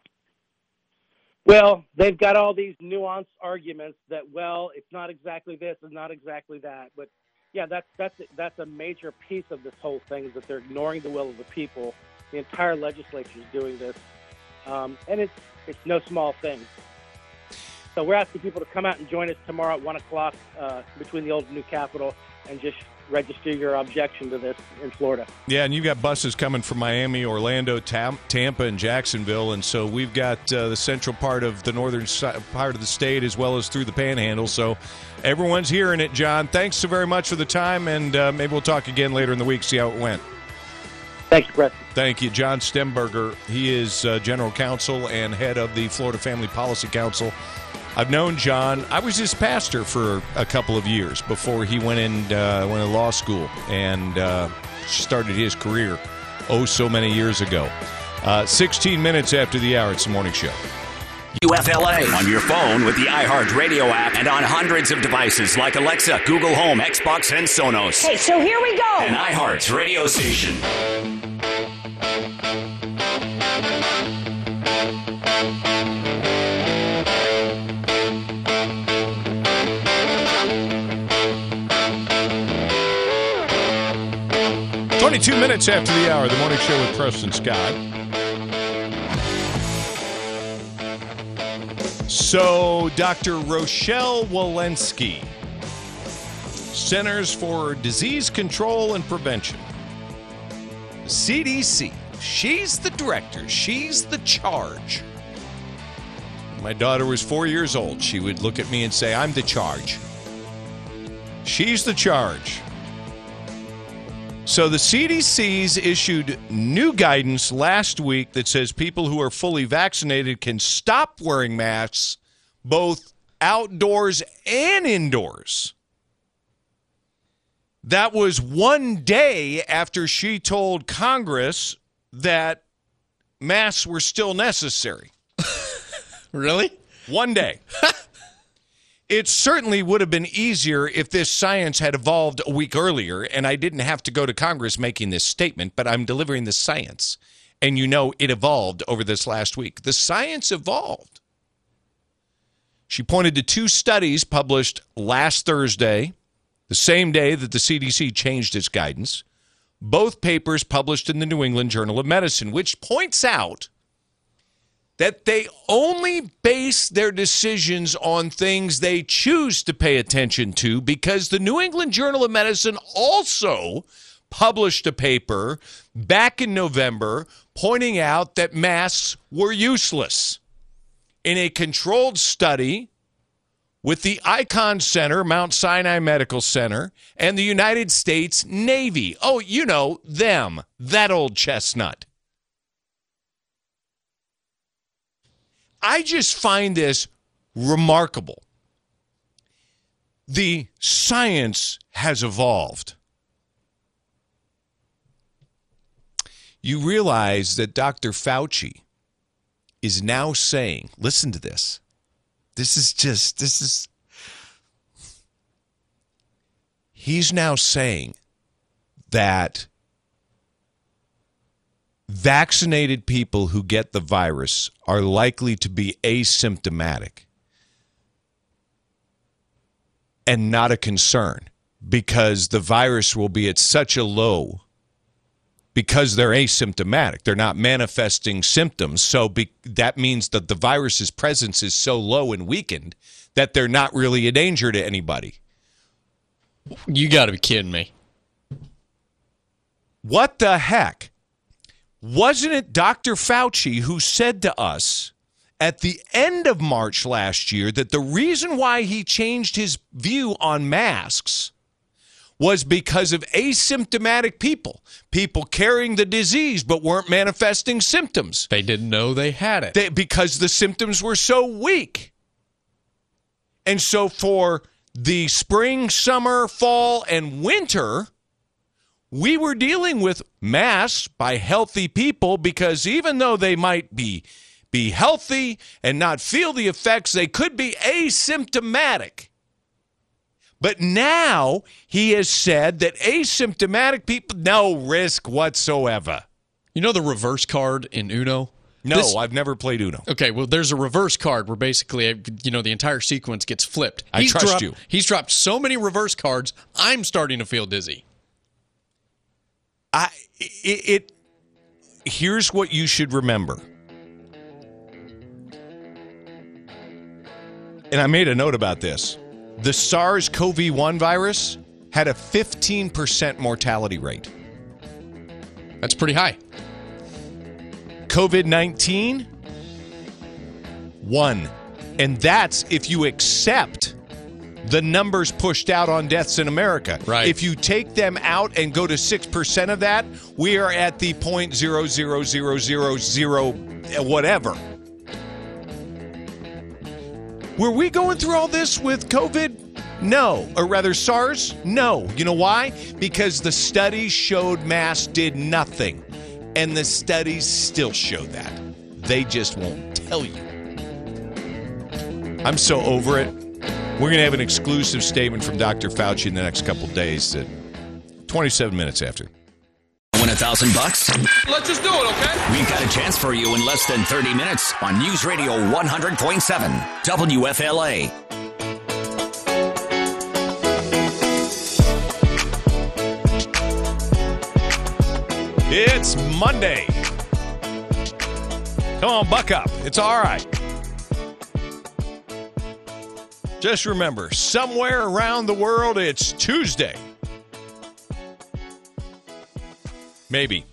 Well, they've got all these nuanced arguments that, well, it's not exactly this and not exactly that. But, yeah, that's a major piece of this whole thing, is that they're ignoring the will of the people. The entire legislature is doing this, and it's no small thing. So we're asking people to come out and join us tomorrow at 1 o'clock between the old and new Capitol and just register your objection to this in Florida. Yeah, and you've got buses coming from Miami, Orlando, Tampa, and Jacksonville, and so we've got the central part of the northern part of the state as well as through the Panhandle. So everyone's hearing it, John. Thanks so very much for the time, and maybe we'll talk again later in the week, see how it went. Thank you, Preston. Thank you. John Stemberger. He is general counsel and head of the Florida Family Policy Council. I've known John. I was his pastor for a couple of years before he went to law school and started his career so many years ago. 16 minutes after the hour, it's the morning show. UFLA on your phone with the iHeartRadio app and on hundreds of devices like Alexa, Google Home, Xbox, and Sonos. Okay, so here we go. An iHeart radio station. Two minutes after the hour, the morning show with Preston Scott. So, Dr. Rochelle Walensky, Centers for Disease Control and Prevention, CDC, she's the director, she's the charge. When my daughter was 4 years old, she would look at me and say, I'm the charge. She's the charge. So the CDC's issued new guidance last week that says people who are fully vaccinated can stop wearing masks both outdoors and indoors. That was one day after she told Congress that masks were still necessary. Really? One day. It certainly would have been easier if this science had evolved a week earlier and I didn't have to go to Congress making this statement, but I'm delivering the science. And you know it evolved over this last week. The science evolved. She pointed to 2 studies published last Thursday, the same day that the CDC changed its guidance. Both papers published in the New England Journal of Medicine, which points out that they only base their decisions on things they choose to pay attention to, because the New England Journal of Medicine also published a paper back in November pointing out that masks were useless. In a controlled study with the Icahn Center, Mount Sinai Medical Center, and the United States Navy. Oh, you know, them, that old chestnut. I just find this remarkable. The science has evolved. You realize that Dr. Fauci is now saying, listen to this. He's now saying that vaccinated people who get the virus are likely to be asymptomatic and not a concern, because the virus will be at such a low, because they're asymptomatic. They're not manifesting symptoms. So that means that the virus's presence is so low and weakened that they're not really a danger to anybody. You got to be kidding me. What the heck? Wasn't it Dr. Fauci who said to us at the end of March last year that the reason why he changed his view on masks was because of asymptomatic people carrying the disease but weren't manifesting symptoms? They didn't know they had it. Because the symptoms were so weak. And so for the spring, summer, fall, and winter, we were dealing with masks by healthy people, because even though they might be healthy and not feel the effects, they could be asymptomatic. But now he has said that asymptomatic people, no risk whatsoever. You know the reverse card in Uno? No, I've never played Uno. Okay, well, there's a reverse card where basically, the entire sequence gets flipped. I trust you. He's dropped so many reverse cards, I'm starting to feel dizzy. Here's what you should remember. And I made a note about this. The SARS-CoV-1 virus had a 15% mortality rate. That's pretty high. COVID-19, 1. And that's if you accept the numbers pushed out on deaths in America. Right. If you take them out and go to 6% of that, we are at the 0.00000 whatever. Were we going through all this with COVID? No. Or rather, SARS? No. You know why? Because the studies showed masks did nothing. And the studies still show that. They just won't tell you. I'm so over it. We're going to have an exclusive statement from Dr. Fauci in the next couple of days at 27 minutes after. Win $1,000? Let's just do it, okay? We've got a chance for you in less than 30 minutes on News Radio 100.7 WFLA. It's Monday. Come on, buck up. It's all right. Just remember, somewhere around the world, it's Tuesday. Maybe.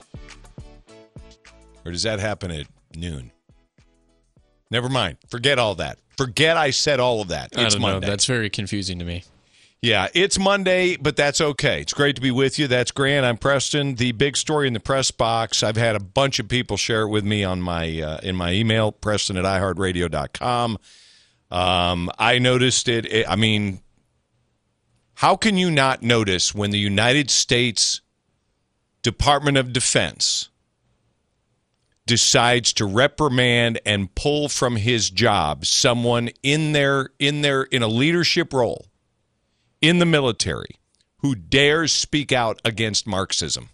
Or does that happen at noon? Never mind. Forget all that. Forget I said all of that. It's Monday. That's very confusing to me. Yeah, it's Monday, but that's okay. It's great to be with you. That's Grant. I'm Preston. The big story in the press box, I've had a bunch of people share it with me on my in my email, preston@iheartradio.com. I noticed it. I mean, how can you not notice when the United States Department of Defense decides to reprimand and pull from his job someone in a leadership role in the military who dares speak out against Marxism.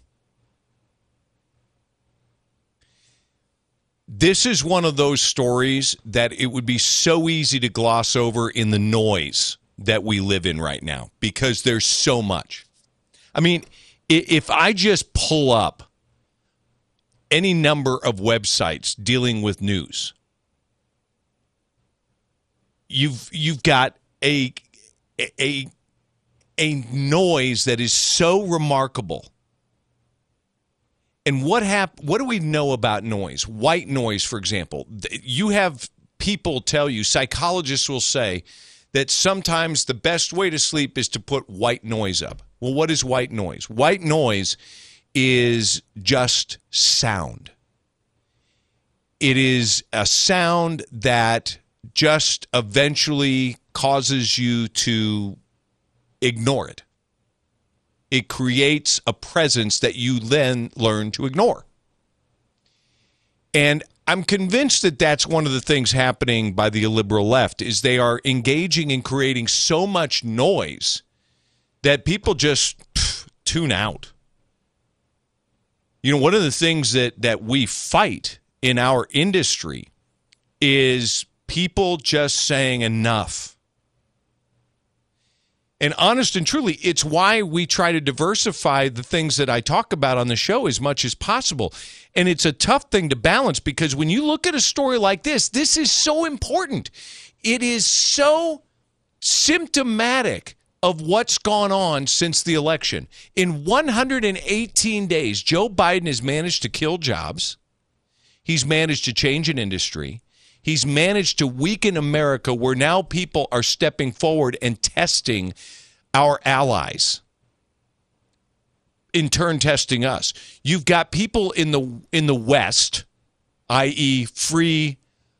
This is one of those stories that it would be so easy to gloss over in the noise that we live in right now because there's so much. I mean, if I just pull up any number of websites dealing with news, you've got a noise that is so remarkable. And what do we know about noise? White noise, for example. You have people tell you, psychologists will say that sometimes the best way to sleep is to put white noise up. Well, what is white noise? White noise is just sound. It is a sound that just eventually causes you to ignore it. It creates a presence that you then learn to ignore. And I'm convinced that that's one of the things happening by the liberal left is they are engaging in creating so much noise that people just tune out. You know, one of the things that we fight in our industry is people just saying enough. And honest and truly, it's why we try to diversify the things that I talk about on the show as much as possible. And it's a tough thing to balance because when you look at a story like this is so important. It is so symptomatic of what's gone on since the election. In 118 days, Joe Biden has managed to kill jobs. He's managed to change an industry. He's managed to weaken America where now people are stepping forward and testing our allies, in turn testing us. You've got people in the West, i.e. free,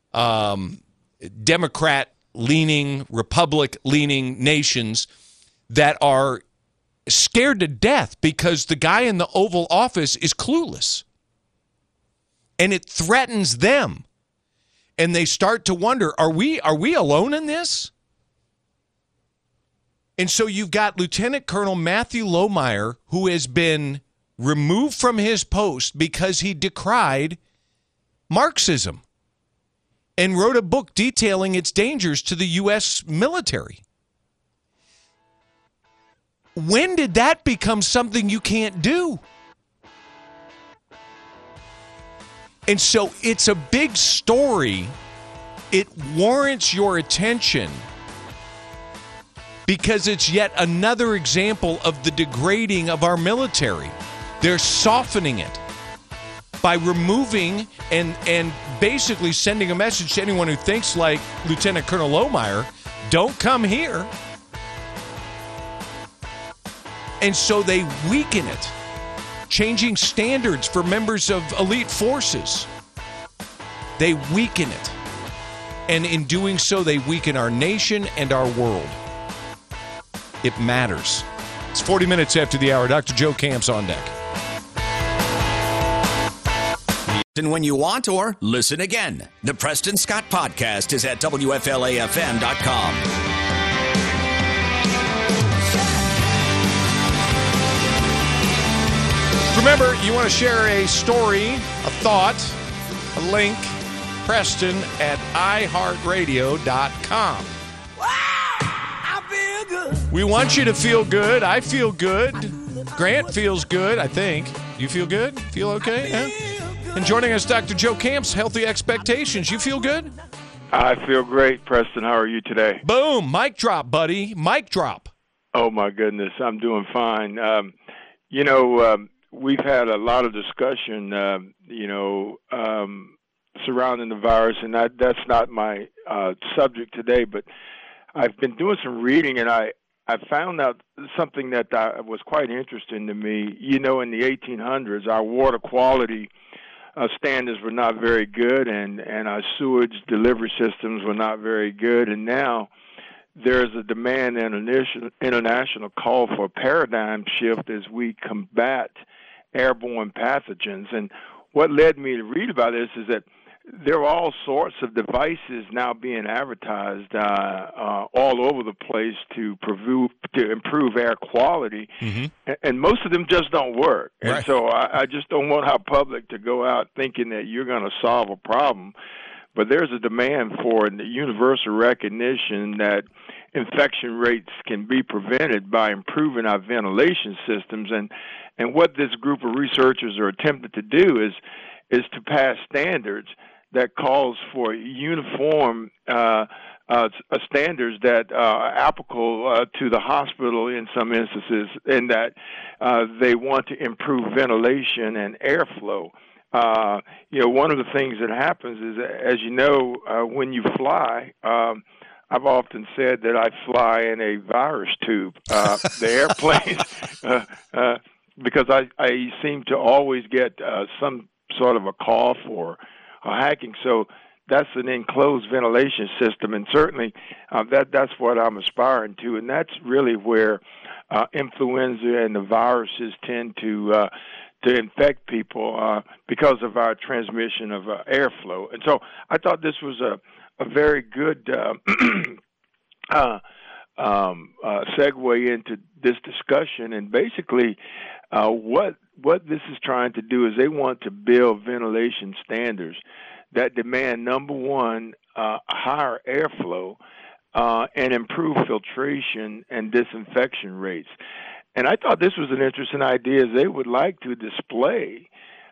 Democrat-leaning, Republic-leaning nations that are scared to death because the guy in the Oval Office is clueless. And it threatens them. And they start to wonder, are we alone in this? And so you've got Lieutenant Colonel Matthew Lohmeyer, who has been removed from his post because he decried Marxism and wrote a book detailing its dangers to the U.S. military. When did that become something you can't do? And so it's a big story. It warrants your attention because it's yet another example of the degrading of our military. They're softening it by removing and basically sending a message to anyone who thinks like Lieutenant Colonel Lohmeyer, don't come here. And so they weaken it, changing standards for members of elite forces. They weaken it. And in doing so, they weaken our nation and our world. It matters. It's 40 minutes after the hour. Dr. Joe Camp's on deck. Listen when you want or listen again. The Preston Scott Podcast is at WFLAFM.com. Remember, you want to share a story, a thought, a link, Preston at iHeartRadio.com. We want you to feel good. I feel good. Grant feels good, I think. You feel good? Feel okay? Yeah? And joining us, Dr. Joe Camp's Healthy Expectations. You feel good? I feel great, Preston. How are you today? Boom. Mic drop, buddy. Mic drop. Oh, my goodness. I'm doing fine. We've had a lot of discussion, surrounding the virus, and that's not my subject today, but I've been doing some reading, and I found out something that was quite interesting to me. You know, in the 1800s, our water quality standards were not very good, and our sewage delivery systems were not very good, and now there's a demand and an international call for a paradigm shift as we combat airborne pathogens. And what led me to read about this is that there are all sorts of devices now being advertised all over the place to improve air quality, and most of them just don't work. Right. And so I just don't want our public to go out thinking that you're going to solve a problem. But there's a demand for the universal recognition that infection rates can be prevented by improving our ventilation systems. And what this group of researchers are attempting to do is to pass standards that calls for uniform standards that are applicable to the hospital in some instances, and that they want to improve ventilation and airflow. One of the things that happens is, as you know, when you fly, I've often said that I fly in a virus tube. The airplanes, because I seem to always get some sort of a cough or hacking. So that's an enclosed ventilation system, and certainly that's what I'm aspiring to, and that's really where influenza and the viruses tend to infect people because of our transmission of airflow. And so I thought this was a very good segue into this discussion. And basically what this is trying to do is they want to build ventilation standards that demand, number one, higher airflow and improve filtration and disinfection rates. And I thought this was an interesting idea. They would like to display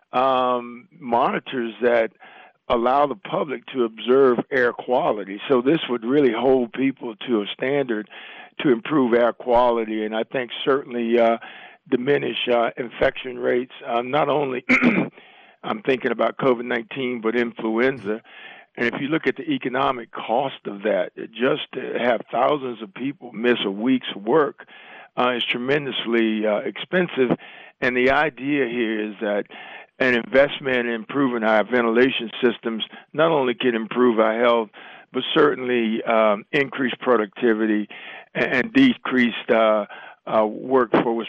monitors that allow the public to observe air quality. So this would really hold people to a standard to improve air quality, and I think certainly diminish infection rates. Not only I'm thinking about COVID-19, but influenza. And if you look at the economic cost of that, just to have thousands of people miss a week's work is tremendously expensive. And the idea here is that an investment in improving our ventilation systems not only can improve our health, but certainly increase productivity and decrease workforce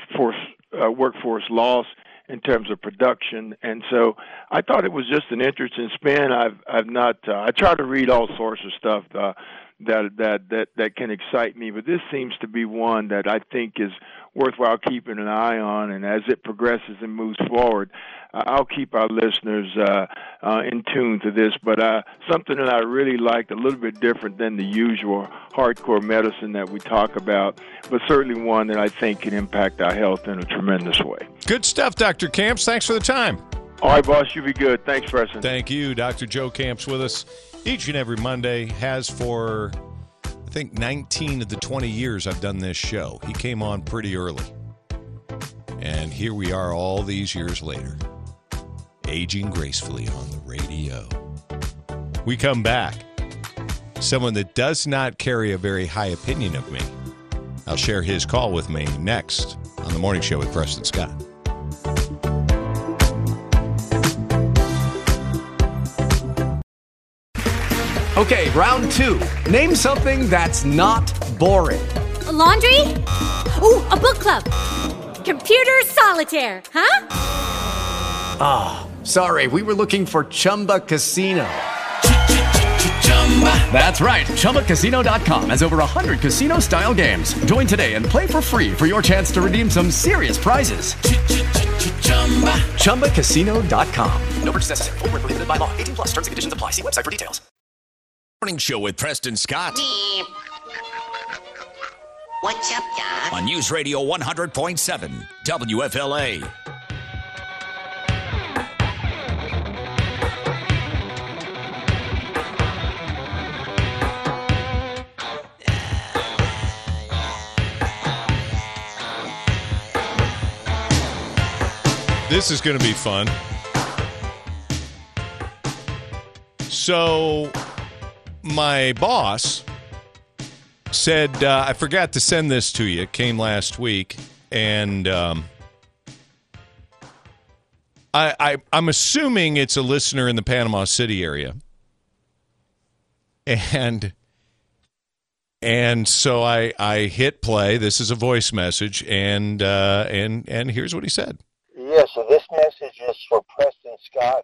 loss in terms of production. And so I thought it was just an interesting spin. I try to read all sorts of stuff that can excite me, but this seems to be one that I think is worthwhile keeping an eye on. And as it progresses and moves forward, I'll keep our listeners in tune to this. But something that I really liked, a little bit different than the usual hardcore medicine that we talk about, but certainly one that I think can impact our health in a tremendous way. Good stuff, Dr. Camps. Thanks for the time. All right, boss, you be good. Thanks, Preston. Thank you. Dr. Joe Camps with us each and every Monday, has for, I think, 19 of the 20 years I've done this show. He came on pretty early. And here we are all these years later, aging gracefully on the radio. We come back. Someone that does not carry a very high opinion of me. I'll share his call with me next on The Morning Show with Preston Scott. Okay, round two. Name something that's not boring. A laundry? Ooh, a book club. Computer solitaire, huh? Ah, sorry, we were looking for Chumba Casino. That's right, ChumbaCasino.com has over 100 casino-style games. Join today and play for free for your chance to redeem some serious prizes. ChumbaCasino.com. No purchase necessary. Void where prohibited by law. 18+. Terms and conditions apply. See website for details. Morning Show with Preston Scott. What's up, Doc? On News Radio 100.7 WFLA. This is going to be fun. So, my boss said, I forgot to send this to you. It came last week. And I'm assuming it's a listener in the Panama City area. And so I hit play. This is a voice message. And here's what he said. Yeah, so this message is for Preston Scott.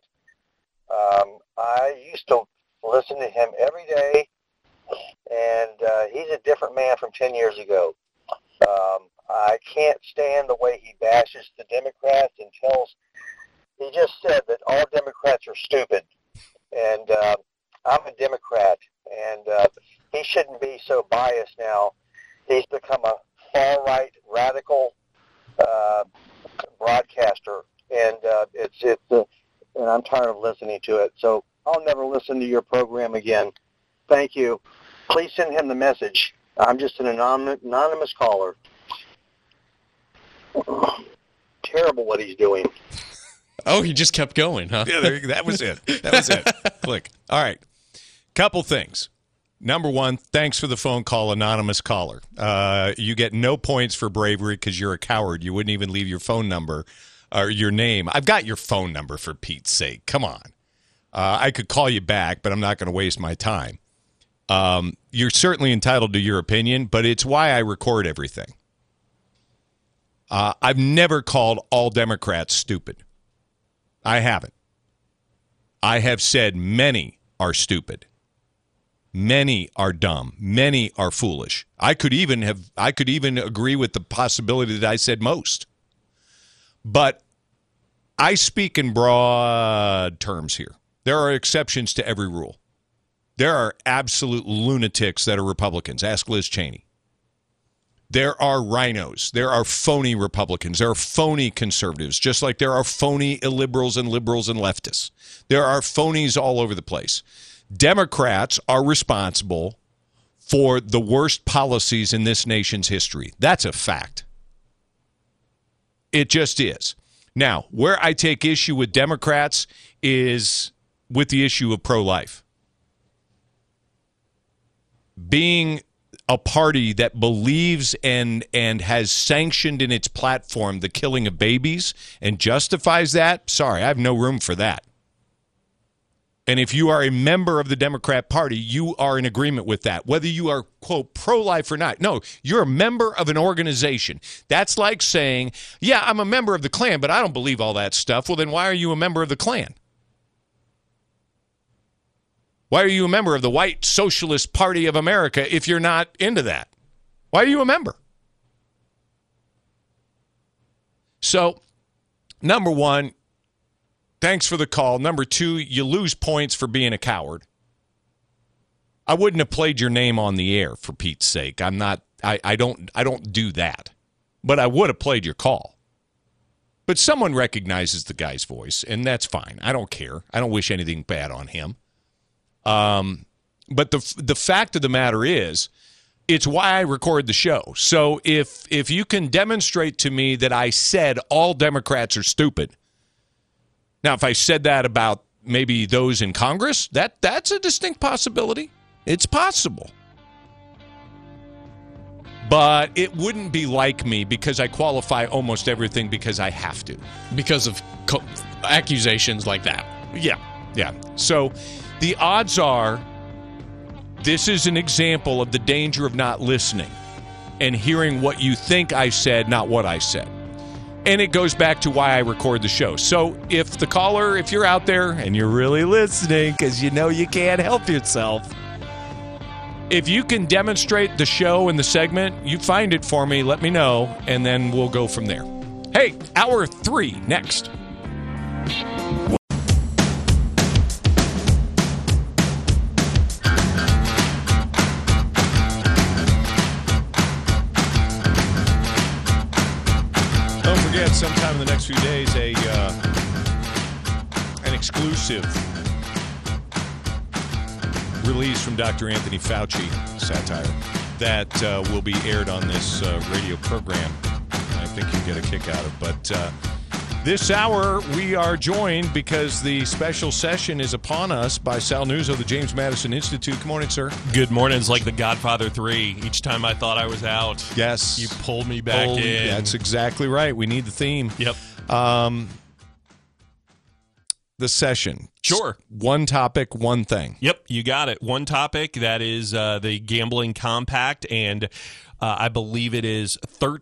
I used to listen to him every day, and he's a different man from 10 years ago. I can't stand the way he bashes the Democrats and he just said that all Democrats are stupid. And I'm a Democrat, and he shouldn't be so biased now. He's become a far-right radical broadcaster, and and I'm tired of listening to it. So I'll never listen to your program again. Thank you. Please send him the message. I'm just an anonymous caller. Terrible what he's doing. Oh, he just kept going, huh? Yeah, that was it. Click. All right. Couple things. Number one, thanks for the phone call, anonymous caller. You get no points for bravery because you're a coward. You wouldn't even leave your phone number or your name. I've got your phone number, for Pete's sake. Come on. I could call you back, but I'm not going to waste my time. You're certainly entitled to your opinion, but it's why I record everything. I've never called all Democrats stupid. I haven't. I have said many are stupid. Many are dumb. Many are foolish. I could even agree with the possibility that I said most. But I speak in broad terms here. There are exceptions to every rule. There are absolute lunatics that are Republicans. Ask Liz Cheney. There are rhinos. There are phony Republicans. There are phony conservatives, just like there are phony illiberals and liberals and leftists. There are phonies all over the place. Democrats are responsible for the worst policies in this nation's history. That's a fact. It just is. Now, where I take issue with Democrats is with the issue of pro-life. Being a party that believes and has sanctioned in its platform the killing of babies and justifies that, sorry, I have no room for that. And if you are a member of the Democrat Party, you are in agreement with that, whether you are, quote, pro-life or not. No, you're a member of an organization. That's like saying, yeah, I'm a member of the Klan, but I don't believe all that stuff. Well, then why are you a member of the Klan? Why are you a member of the White Socialist Party of America if you're not into that? Why are you a member? So, number one, thanks for the call. Number two, you lose points for being a coward. I wouldn't have played your name on the air, for Pete's sake. I don't do that. But I would have played your call. But someone recognizes the guy's voice, and that's fine. I don't care. I don't wish anything bad on him. But the fact of the matter is, it's why I record the show. So if you can demonstrate to me that I said all Democrats are stupid. Now, if I said that about maybe those in Congress, that's a distinct possibility. It's possible. But it wouldn't be like me because I qualify almost everything because I have to. Because of accusations like that. Yeah. So the odds are this is an example of the danger of not listening and hearing what you think I said, not what I said. And it goes back to why I record the show. So if the caller, if you're out there and you're really listening because you know you can't help yourself, if you can demonstrate the show and the segment, you find it for me, let me know, and then we'll go from there. Hey, hour 3 next. Sometime in the next few days, an exclusive release from Dr. Anthony Fauci, satire, that will be aired on this radio program. I think you'll get a kick out of it. But this hour, we are joined because the special session is upon us by Sal Nuzzo, the James Madison Institute. Good morning, sir. Good morning. It's like The Godfather 3. Each time I thought I was out, yes, you pulled me back in. That's exactly right. We need the theme. Yep. The session. Sure. One topic, one thing. Yep, you got it. One topic, that is the gambling compact, and I believe it is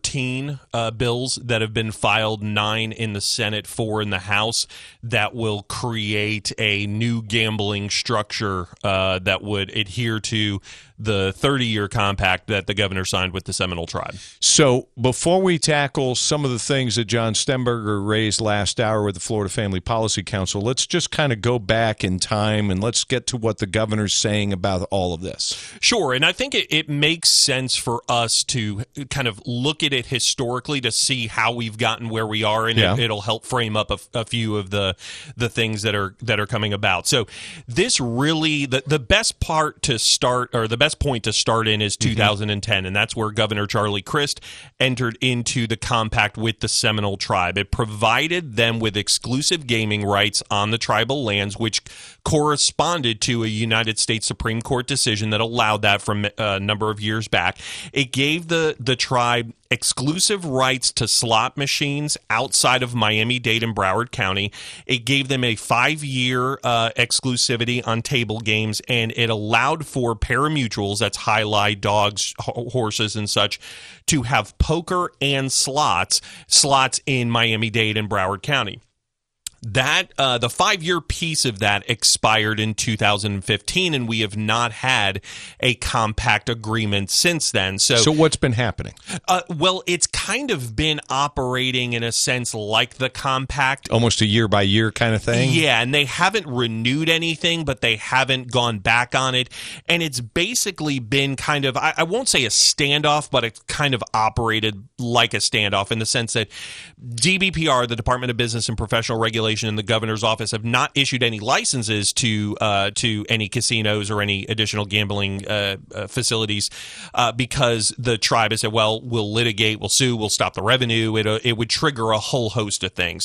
13 bills that have been filed, 9 in the Senate, 4 in the House, that will create a new gambling structure that would adhere to the 30-year compact that the governor signed with the Seminole Tribe. So before we tackle some of the things that John Stemberger raised last hour with the Florida Family Policy Council, let's just kind of go back in time and let's get to what the governor's saying about all of this. Sure, and I think it makes sense for us to kind of look at it historically to see how we've gotten where we are, and it'll help frame up a few of the things that are coming about. So this really, the best part to start, or the best point to start in, is 2010, and that's where Governor Charlie Crist entered into the compact with the Seminole Tribe. It provided them with exclusive gaming rights on the tribal lands, which corresponded to a United States Supreme Court decision that allowed that from a number of years back. It gave the tribe exclusive rights to slot machines outside of Miami-Dade and Broward County. It gave them a 5-year exclusivity on table games, and it allowed for pari-mutuels, that's jai-alai, dogs, horses, and such, to have poker and slots in Miami-Dade and Broward County. That the 5-year piece of that expired in 2015, and we have not had a compact agreement since then. So what's been happening? Well, it's kind of been operating in a sense like the compact. Almost a year-by-year kind of thing? Yeah, and they haven't renewed anything, but they haven't gone back on it. And it's basically been kind of, I won't say a standoff, but it's kind of operated like a standoff in the sense that DBPR, the Department of Business and Professional Regulation, and the governor's office have not issued any licenses to any casinos or any additional gambling facilities because the tribe has said, well, we'll litigate, we'll sue, we'll stop the revenue. It would trigger a whole host of things.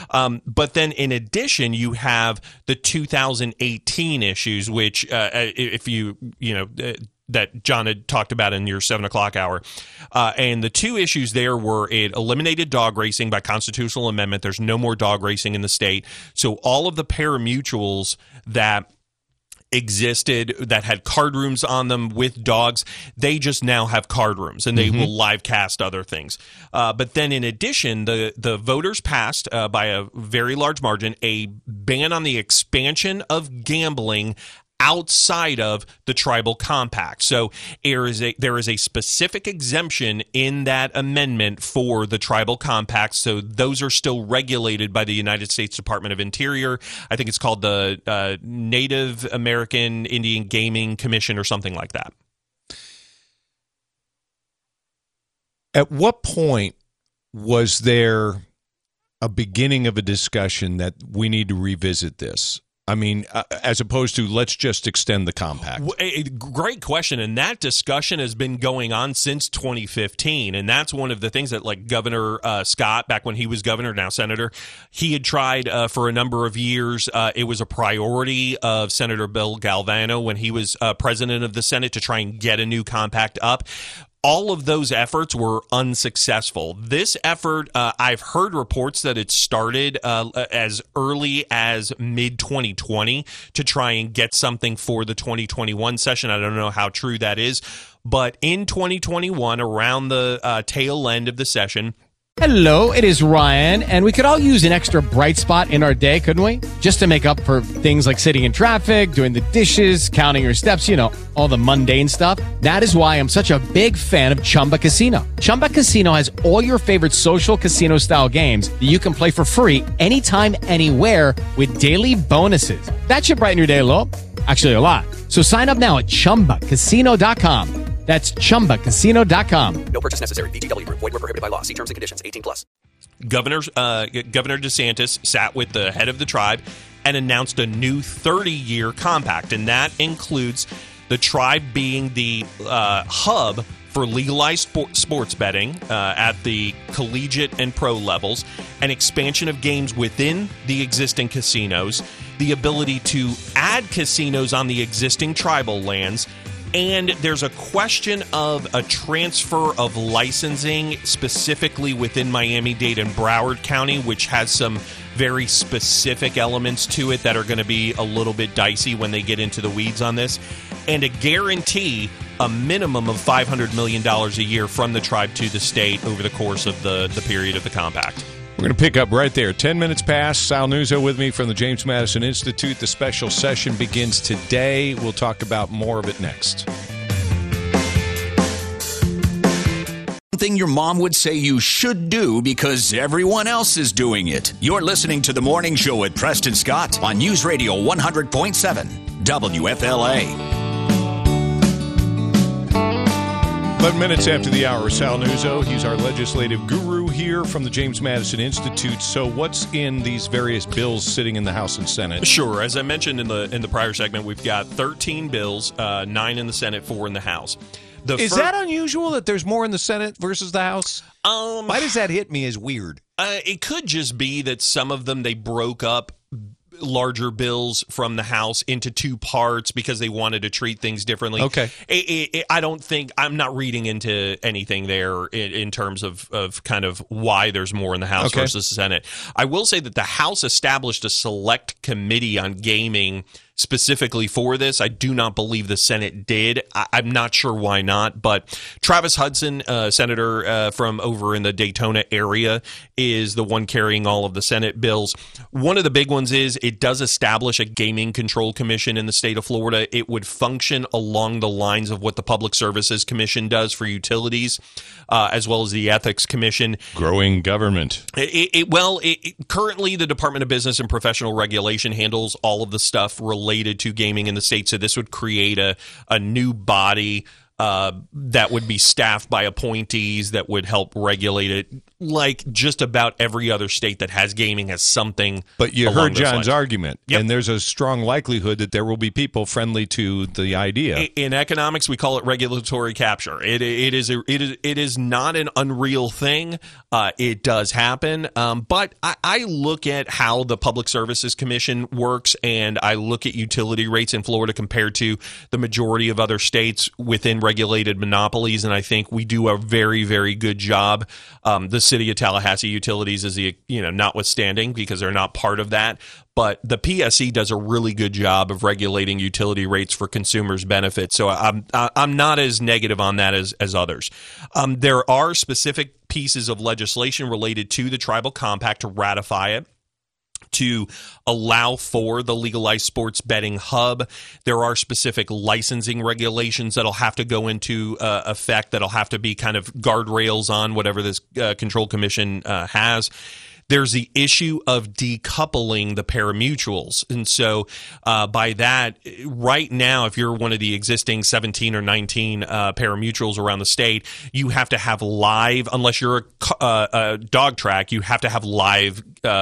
But then in addition, you have the 2018 issues, which if you that John had talked about in your 7 o'clock hour. And the two issues there were it eliminated dog racing by constitutional amendment. There's no more dog racing in the state. So all of the pari-mutuels that existed that had card rooms on them with dogs, they just now have card rooms, and they will live cast other things. But then in addition, the voters passed by a very large margin a ban on the expansion of gambling outside of the tribal compact. So there is a specific exemption in that amendment for the tribal compact. So those are still regulated by the United States Department of Interior. I think it's called the Native American Indian Gaming Commission or something like that. At what point was there a beginning of a discussion that we need to revisit this? I mean, as opposed to let's just extend the compact. Great question, and that discussion has been going on since 2015, and that's one of the things that, like, Governor Scott, back when he was governor, now senator, he had tried for a number of years. It was a priority of Senator Bill Galvano when he was president of the Senate to try and get a new compact up. All of those efforts were unsuccessful. This effort, I've heard reports that it started as early as mid-2020 to try and get something for the 2021 session. I don't know how true that is. But in 2021, around the tail end of the session, Hello, it is Ryan, and we could all use an extra bright spot in our day, couldn't we? Just to make up for things like sitting in traffic, doing the dishes, counting your steps, all the mundane stuff. That is why I'm such a big fan of Chumba Casino. Chumba Casino has all your favorite social casino-style games that you can play for free anytime, anywhere with daily bonuses. That should brighten your day a little. Actually, a lot. So sign up now at ChumbaCasino.com. That's ChumbaCasino.com. No purchase necessary. VGW Group. Void where prohibited by law. See terms and conditions. 18+. Governor DeSantis sat with the head of the tribe and announced a new 30-year compact, and that includes the tribe being the hub for legalized sports betting at the collegiate and pro levels, an expansion of games within the existing casinos, the ability to add casinos on the existing tribal lands, and there's a question of a transfer of licensing specifically within Miami-Dade and Broward County, which has some very specific elements to it that are going to be a little bit dicey when they get into the weeds on this, and a guarantee a minimum of $500 million a year from the tribe to the state over the course of the period of the compact. We're going to pick up right there. 10 minutes past. Sal Nuzzo with me from the James Madison Institute. The special session begins today. We'll talk about more of it next. Thing your mom would say you should do because everyone else is doing it. You're listening to The Morning Show with Preston Scott on News Radio 100.7 WFLA. 11 minutes after the hour, Sal Nuzzo. He's our legislative guru here from the James Madison Institute. So what's in these various bills sitting in the House and Senate? Sure. As I mentioned in the prior segment, we've got 13 bills, 9 in the Senate, 4 in the House. Is that unusual that there's more in the Senate versus the House? Why does that hit me as weird? It could just be that some of them, they broke up larger bills from the House into two parts because they wanted to treat things differently. Okay. I don't think, I'm not reading into anything there in terms of kind of why there's more in the House versus the Senate. I will say that the House established a select committee on gaming specifically for this. I do not believe the Senate did. I'm not sure why not, but Travis Hudson, senator from over in the Daytona area, is the one carrying all of the Senate bills. One of the big ones is it does establish a gaming control commission in the state of Florida. It would function along the lines of what the Public Services Commission does for utilities, as well as the Ethics Commission. Growing government. Currently the Department of Business and Professional Regulation handles all of the stuff related to gaming in the state, so this would create a new body that would be staffed by appointees that would help regulate it, like just about every other state that has gaming has something. But you heard John's argument, Yep. and there's a strong likelihood that there will be people friendly to the idea. In economics, we call it regulatory capture. It is not an unreal thing. It does happen, but I look at how the Public Services Commission works, and I look at utility rates in Florida compared to the majority of other states within regulated monopolies, and I think we do a very, very good job. The city of Tallahassee utilities is notwithstanding because they're not part of that, but the PSC does a really good job of regulating utility rates for consumers' benefit. So I'm not as negative on that as others. There are specific pieces of legislation related to the tribal compact to ratify it, to allow for the legalized sports betting hub. There are specific licensing regulations that'll have to go into effect, that'll have to be kind of guardrails on whatever this control commission has. There's the issue of decoupling the parimutuels. And so by that, right now, if you're one of the existing 17 or 19 parimutuels around the state, you have to have live, unless you're a dog track, you have to have live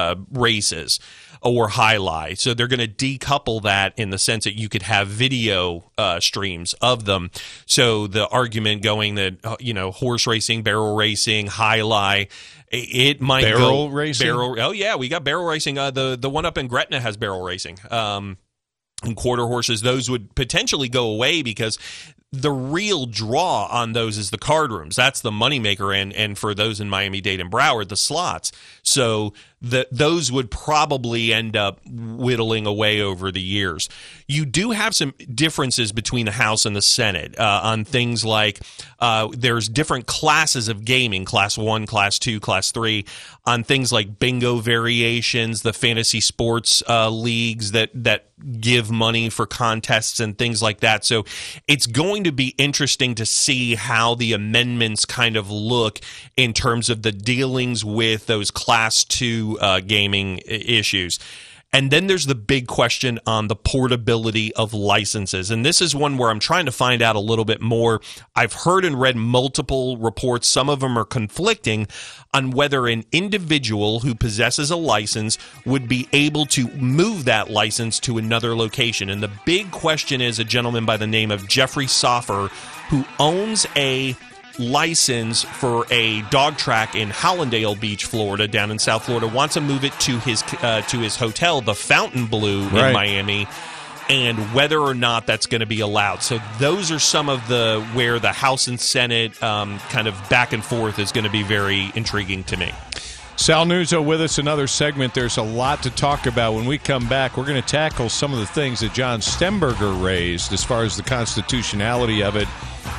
races or highlight. So they're going to decouple that in the sense that you could have video streams of them. So the argument going that, horse racing, barrel racing, highlight, it might barrel racing. Oh yeah, we got barrel racing. The one up in Gretna has barrel racing. And quarter horses, those would potentially go away because the real draw on those is the card rooms. That's the moneymaker, and for those in Miami-Dade and Broward, the slots. So those would probably end up whittling away over the years. You do have some differences between the House and the Senate on things like there's different classes of gaming, Class 1, Class 2, Class 3, on things like bingo variations, the fantasy sports leagues that give money for contests and things like that. So it's going to be interesting to see how the amendments kind of look in terms of the dealings with those Class 2 gaming issues. And then there's the big question on the portability of licenses. And this is one where I'm trying to find out a little bit more. I've heard and read multiple reports. Some of them are conflicting on whether an individual who possesses a license would be able to move that license to another location. And the big question is a gentleman by the name of Jeffrey Soffer, who owns a license for a dog track in Hallandale Beach, Florida, down in South Florida, wants to move it to his hotel, the Fontainebleau in Miami, and whether or not that's going to be allowed. So those are some of where the House and Senate kind of back and forth is going to be very intriguing to me. Sal Nuzzo with us, another segment. There's a lot to talk about. When we come back, we're going to tackle some of the things that John Stemberger raised as far as the constitutionality of it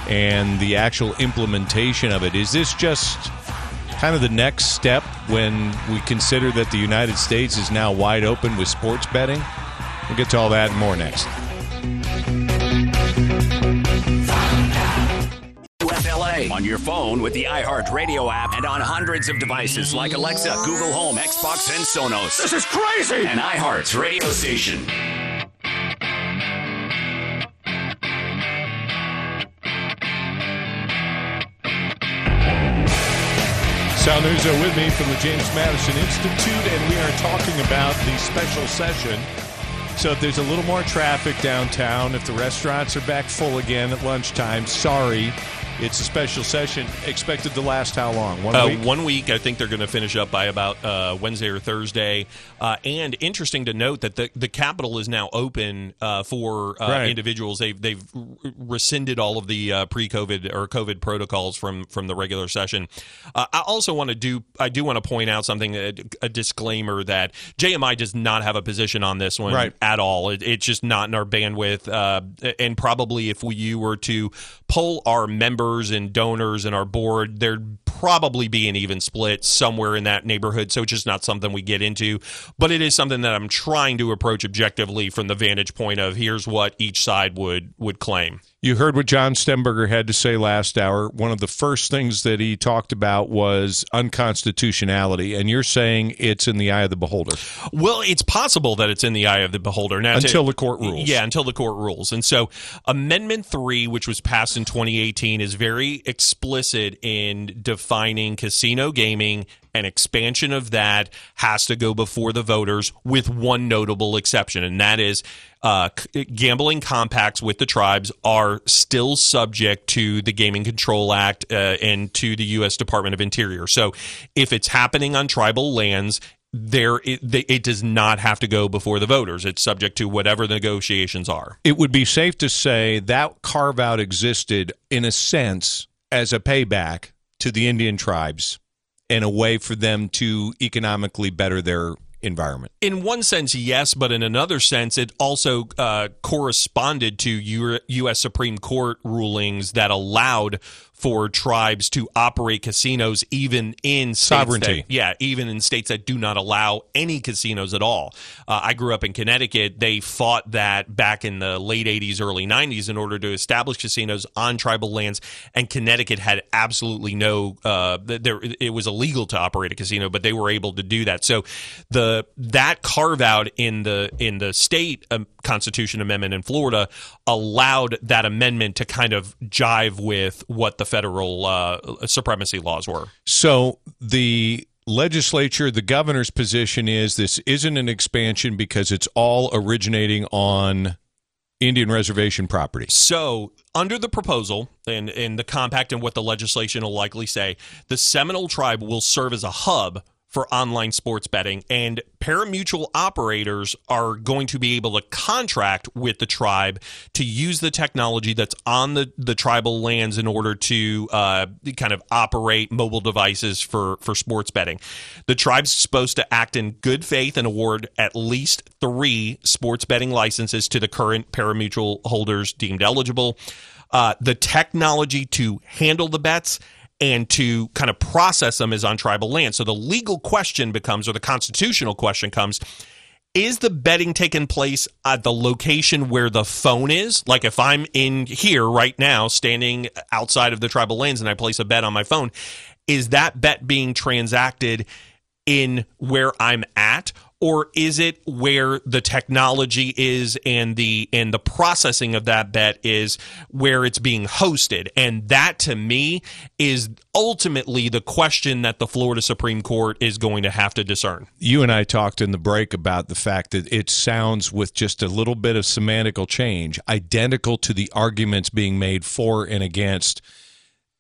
and the actual implementation of it. Is this just kind of the next step when we consider that the United States is now wide open with sports betting? We'll get to all that and more next. UFLA on your phone with the iHeartRadio app and on hundreds of devices like Alexa, Google Home, Xbox, and Sonos. This is crazy! An iHeart radio station. Sal Nuzzo with me from the James Madison Institute, and we are talking about the special session. So if there's a little more traffic downtown, if the restaurants are back full again at lunchtime, sorry. It's a special session expected to last how long? 1 week? 1 week. I think they're going to finish up by about Wednesday or Thursday. And interesting to note that the Capitol is now open for individuals. They've rescinded all of the pre-COVID or COVID protocols from the regular session. I also want to do want to point out something, a disclaimer that JMI does not have a position on this one at all. It's just not in our bandwidth. And probably if you were to poll our members and donors and our board, there'd probably be an even split somewhere in that neighborhood. So it's just not something we get into. But it is something that I'm trying to approach objectively from the vantage point of here's what each side would claim. You heard what John Stemberger had to say last hour. One of the first things that he talked about was unconstitutionality, and you're saying it's in the eye of the beholder. Well, it's possible that it's in the eye of the beholder. Now, until the court rules. Yeah, until the court rules. And so Amendment 3, which was passed in 2018, is very explicit in defining casino gaming. An expansion of that has to go before the voters with one notable exception, and that is gambling compacts with the tribes are still subject to the Gaming Control Act and to the U.S. Department of Interior. So if it's happening on tribal lands, it does not have to go before the voters. It's subject to whatever the negotiations are. It would be safe to say that carve-out existed, in a sense, as a payback to the Indian tribes and a way for them to economically better their environment. In one sense, yes, but in another sense, it also corresponded to U.S. Supreme Court rulings that allowed for tribes to operate casinos even in sovereignty. Even in states that do not allow any casinos at all. I grew up in Connecticut. They fought that back in the late 80s, early 90s in order to establish casinos on tribal lands, and Connecticut had absolutely no it was illegal to operate a casino, but they were able to do that. So that carve out in the state Constitution Amendment in Florida allowed that amendment to kind of jive with what the federal supremacy laws were. So the legislature, the governor's position is this isn't an expansion because it's all originating on Indian reservation property. So under the proposal and the compact and what the legislation will likely say, the Seminole tribe will serve as a hub for online sports betting, and parimutuel operators are going to be able to contract with the tribe to use the technology that's on the tribal lands in order to kind of operate mobile devices for sports betting. The tribe's supposed to act in good faith and award at least 3 sports betting licenses to the current parimutuel holders deemed eligible. The technology to handle the bets and to kind of process them is on tribal land. So the legal question becomes, or the constitutional question comes, is the betting taking place at the location where the phone is? Like if I'm in here right now, standing outside of the tribal lands, and I place a bet on my phone, is that bet being transacted in where I'm at? Or is it where the technology is and the processing of that bet is where it's being hosted? And that, to me, is ultimately the question that the Florida Supreme Court is going to have to discern. You and I talked in the break about the fact that it sounds, with just a little bit of semantical change, identical to the arguments being made for and against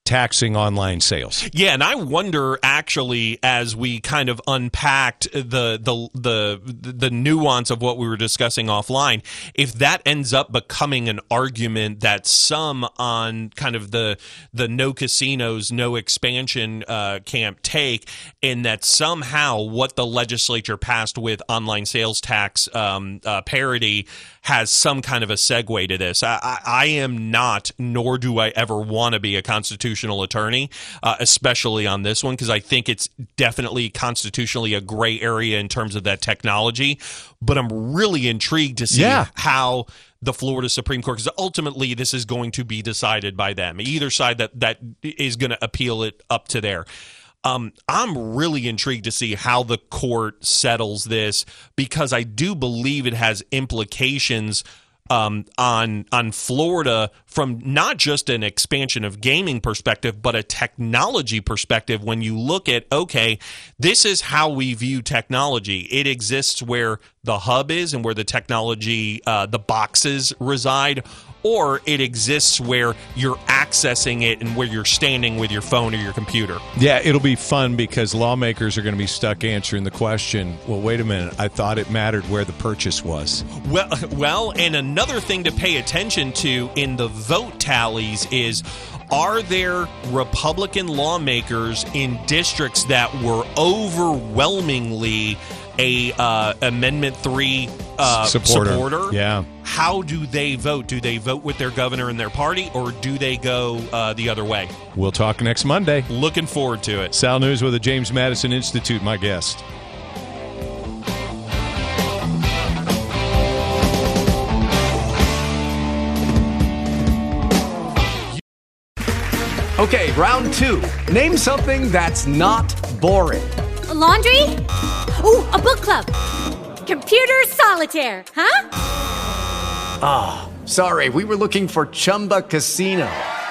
taxing online sales. Yeah, and I wonder actually, as we kind of unpacked the nuance of what we were discussing offline, if that ends up becoming an argument that some on kind of the no casinos, no expansion camp take, and that somehow what the legislature passed with online sales tax parity has some kind of a segue to this. I am not, nor do I ever want to be a constitutional attorney, especially on this one, because I think it's definitely constitutionally a gray area in terms of that technology. But I'm really intrigued to see how the Florida Supreme Court, because ultimately this is going to be decided by them. Either side that is going to appeal it up to there. I'm really intrigued to see how the court settles this, because I do believe it has implications on Florida from not just an expansion of gaming perspective, but a technology perspective. When you look at, okay, this is how we view technology. It exists where the hub is and where the technology, the boxes reside, or it exists where you're accessing it and where you're standing with your phone or your computer. Yeah, it'll be fun because lawmakers are going to be stuck answering the question, well, wait a minute, I thought it mattered where the purchase was. Well, and another thing to pay attention to in the vote tallies is, are there Republican lawmakers in districts that were overwhelmingly a Amendment 3 supporter? Yeah. How do they vote? Do they vote with their governor and their party, or do they go the other way? We'll talk next Monday. Looking forward to it. Sal News with the James Madison Institute, my guest. Okay, round two. Name something that's not boring. A laundry? Ooh, a book club. Computer solitaire, huh? Ah, sorry, we were looking for Chumba Casino.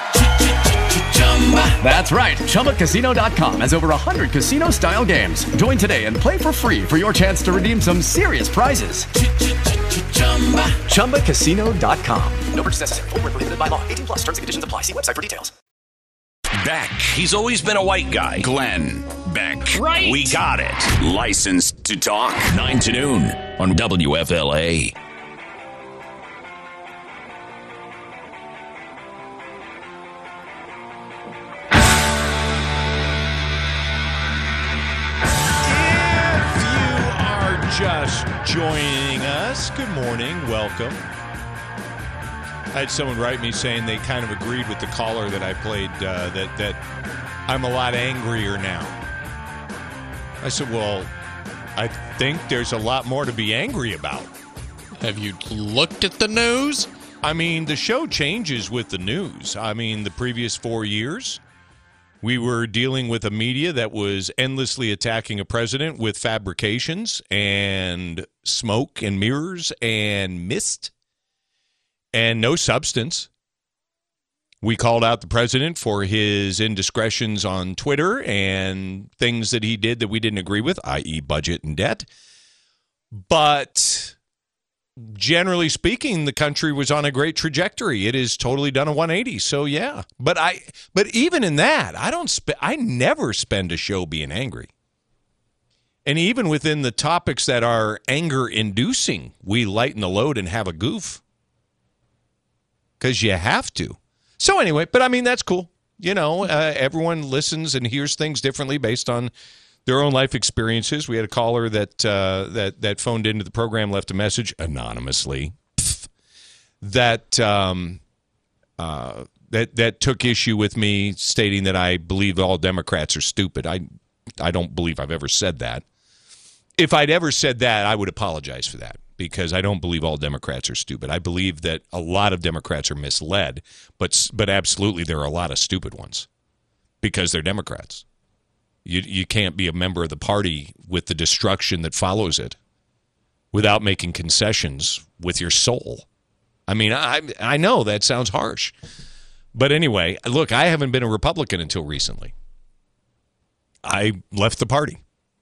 That's right, ChumbaCasino.com has over 100 casino-style games. Join today and play for free for your chance to redeem some serious prizes. ChumbaCasino.com. No purchase necessary. Void where prohibited by law. 18+. Terms and conditions apply. See website for details. Beck. He's always been a white guy. Glenn Beck. Right. We got it. Licensed to talk. 9 to noon on WFLA. If you are just joining us, good morning. Welcome. I had someone write me saying they kind of agreed with the caller that I played, that I'm a lot angrier now. I said, well, I think there's a lot more to be angry about. Have you looked at the news? I mean, the show changes with the news. I mean, the previous 4 years, we were dealing with a media that was endlessly attacking a president with fabrications and smoke and mirrors and mist. And no substance. We called out the president for his indiscretions on Twitter and things that he did that we didn't agree with, i.e. budget and debt. But generally speaking, the country was on a great trajectory. It has totally done a 180. So yeah. But even in that, I never spend a show being angry. And even within the topics that are anger inducing, we lighten the load and have a goof. Because you have to. So anyway, but I mean, that's cool. You know, everyone listens and hears things differently based on their own life experiences. We had a caller that phoned into the program, left a message anonymously, that took issue with me stating that I believe all Democrats are stupid. I don't believe I've ever said that. If I'd ever said that, I would apologize for that. Because I don't believe all Democrats are stupid. I believe that a lot of Democrats are misled, but absolutely there are a lot of stupid ones because they're Democrats. You can't be a member of the party with the destruction that follows it without making concessions with your soul. I mean, I know that sounds harsh. But anyway, look, I haven't been a Republican until recently. I left the party.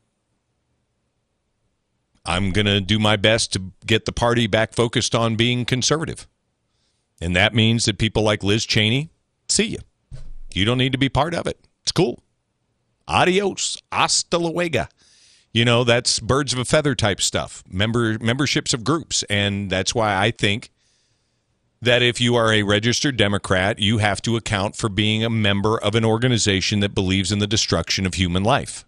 I'm going to do my best to get the party back focused on being conservative. And that means that people like Liz Cheney, see you. You don't need to be part of it. It's cool. Adios. Hasta luego. You know, that's birds of a feather type stuff, memberships of groups. And that's why I think that if you are a registered Democrat, you have to account for being a member of an organization that believes in the destruction of human life.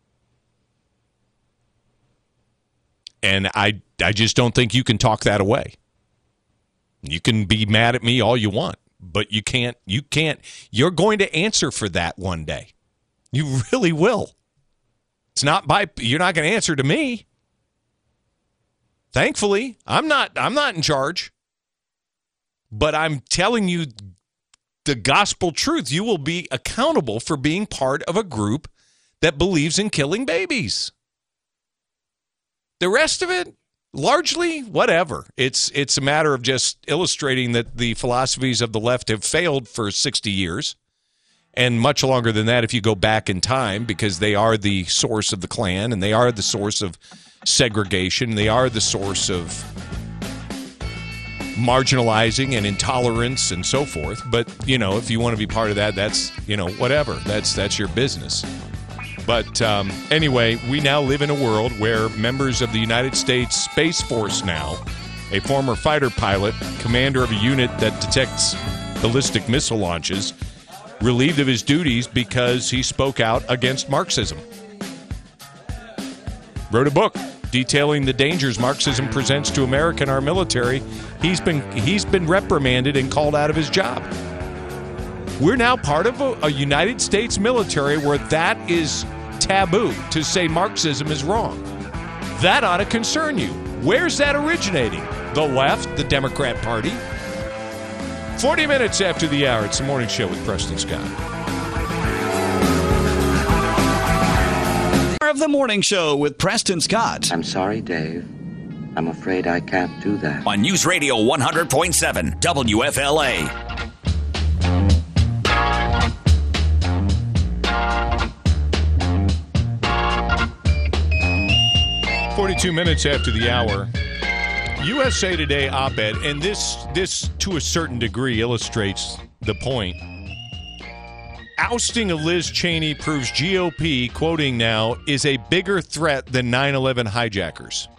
And I just don't think you can talk that away. You can be mad at me all you want, but you can't, you're going to answer for that one day. You really will. It's not you're not going to answer to me. Thankfully, I'm not in charge. But I'm telling you the gospel truth. You will be accountable for being part of a group that believes in killing babies. The rest of it, largely, whatever. It's a matter of just illustrating that the philosophies of the left have failed for 60 years. And much longer than that if you go back in time, because they are the source of the Klan, and they are the source of segregation. They are the source of marginalizing and intolerance and so forth. But, you know, if you want to be part of that, that's, you know, whatever. That's your business. But anyway, we now live in a world where members of the United States Space Force now, a former fighter pilot, commander of a unit that detects ballistic missile launches, relieved of his duties because he spoke out against Marxism. Wrote a book detailing the dangers Marxism presents to America and our military. He's been reprimanded and called out of his job. We're now part of a United States military where that is taboo, to say Marxism is wrong. That ought to concern you. Where's that originating? The left, the Democrat Party. 40 minutes after the hour, it's the Morning Show with Preston Scott. Of the Morning Show with Preston Scott. I'm sorry, Dave. I'm afraid I can't do that. On News Radio 100.7 WFLA. 42 minutes after the hour. USA Today op-ed, and this to a certain degree illustrates the point. Ousting of Liz Cheney proves GOP, quoting now, is a bigger threat than 9/11 hijackers.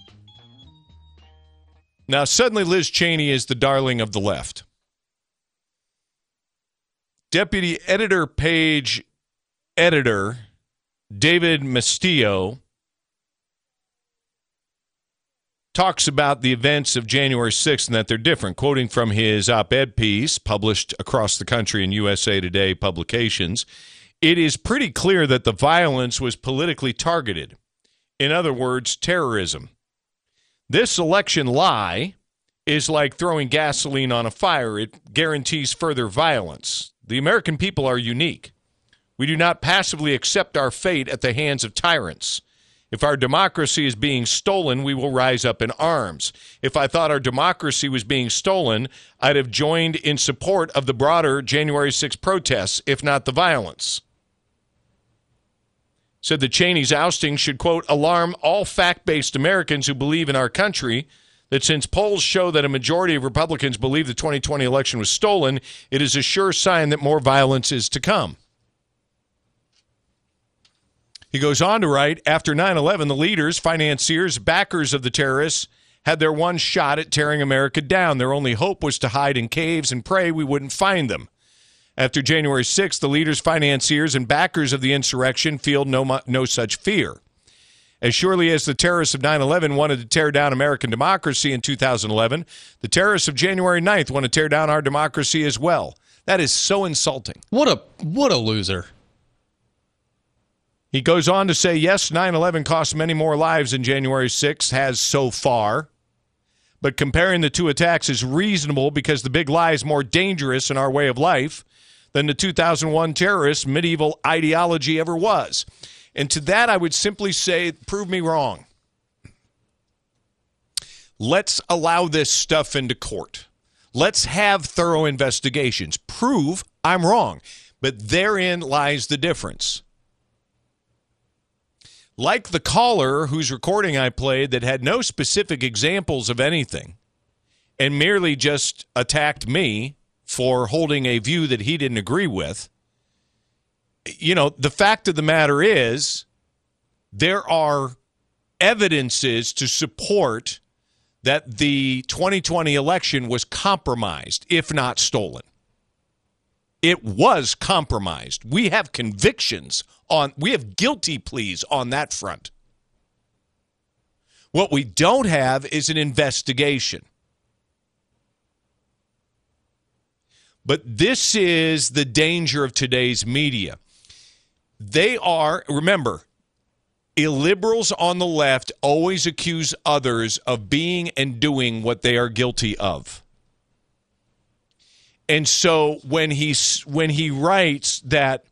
Now, suddenly Liz Cheney is the darling of the left. Deputy editor page editor David Mastillo talks about the events of January 6th and that they're different, quoting from his op-ed piece published across the country in USA Today publications. It is pretty clear that the violence was politically targeted. In other words, terrorism. This election lie is like throwing gasoline on a fire. It guarantees further violence. The American people are unique. We do not passively accept our fate at the hands of tyrants. If our democracy is being stolen, we will rise up in arms. If I thought our democracy was being stolen, I'd have joined in support of the broader January 6 protests, if not the violence. Said that Cheney's ousting should, quote, alarm all fact-based Americans who believe in our country that since polls show that a majority of Republicans believe the 2020 election was stolen, it is a sure sign that more violence is to come. He goes on to write, after 9/11, the leaders, financiers, backers of the terrorists had their one shot at tearing America down. Their only hope was to hide in caves and pray we wouldn't find them. After January 6th, the leaders, financiers, and backers of the insurrection feel no such fear. As surely as the terrorists of 9/11 wanted to tear down American democracy in 2011, the terrorists of January 9th want to tear down our democracy as well. That is so insulting. What a loser. He goes on to say, yes, 9/11 cost many more lives than January 6th has so far. But comparing the two attacks is reasonable because the big lie is more dangerous in our way of life than the 2001 terrorist medieval ideology ever was. And to that, I would simply say, prove me wrong. Let's allow this stuff into court. Let's have thorough investigations. Prove I'm wrong. But therein lies the difference. Like the caller whose recording I played that had no specific examples of anything and merely just attacked me for holding a view that he didn't agree with, the fact of the matter is there are evidences to support that the 2020 election was compromised, if not stolen. It was compromised. We have convictions we have guilty pleas on that front. What we don't have is an investigation. But this is the danger of today's media. They are, remember, illiberals on the left always accuse others of being and doing what they are guilty of. And so when he writes that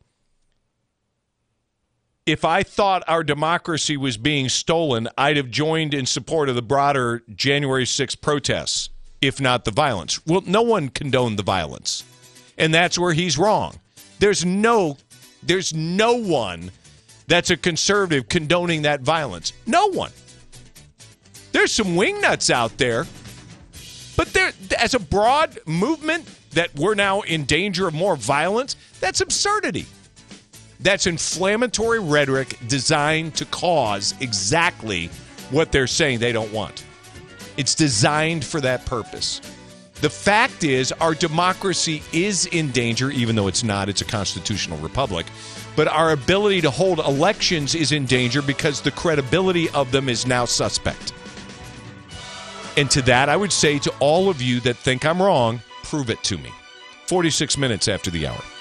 if I thought our democracy was being stolen, I'd have joined in support of the broader January 6th protests, if not the violence. Well, no one condoned the violence. And that's where he's wrong. There's no one that's a conservative condoning that violence. No one. There's some wingnuts out there. But there, as a broad movement that we're now in danger of more violence, that's absurdity. That's inflammatory rhetoric designed to cause exactly what they're saying they don't want. It's designed for that purpose. The fact is, our democracy is in danger, even though it's not. It's a constitutional republic. But our ability to hold elections is in danger because the credibility of them is now suspect. And to that, I would say to all of you that think I'm wrong, prove it to me. 46 minutes after the hour.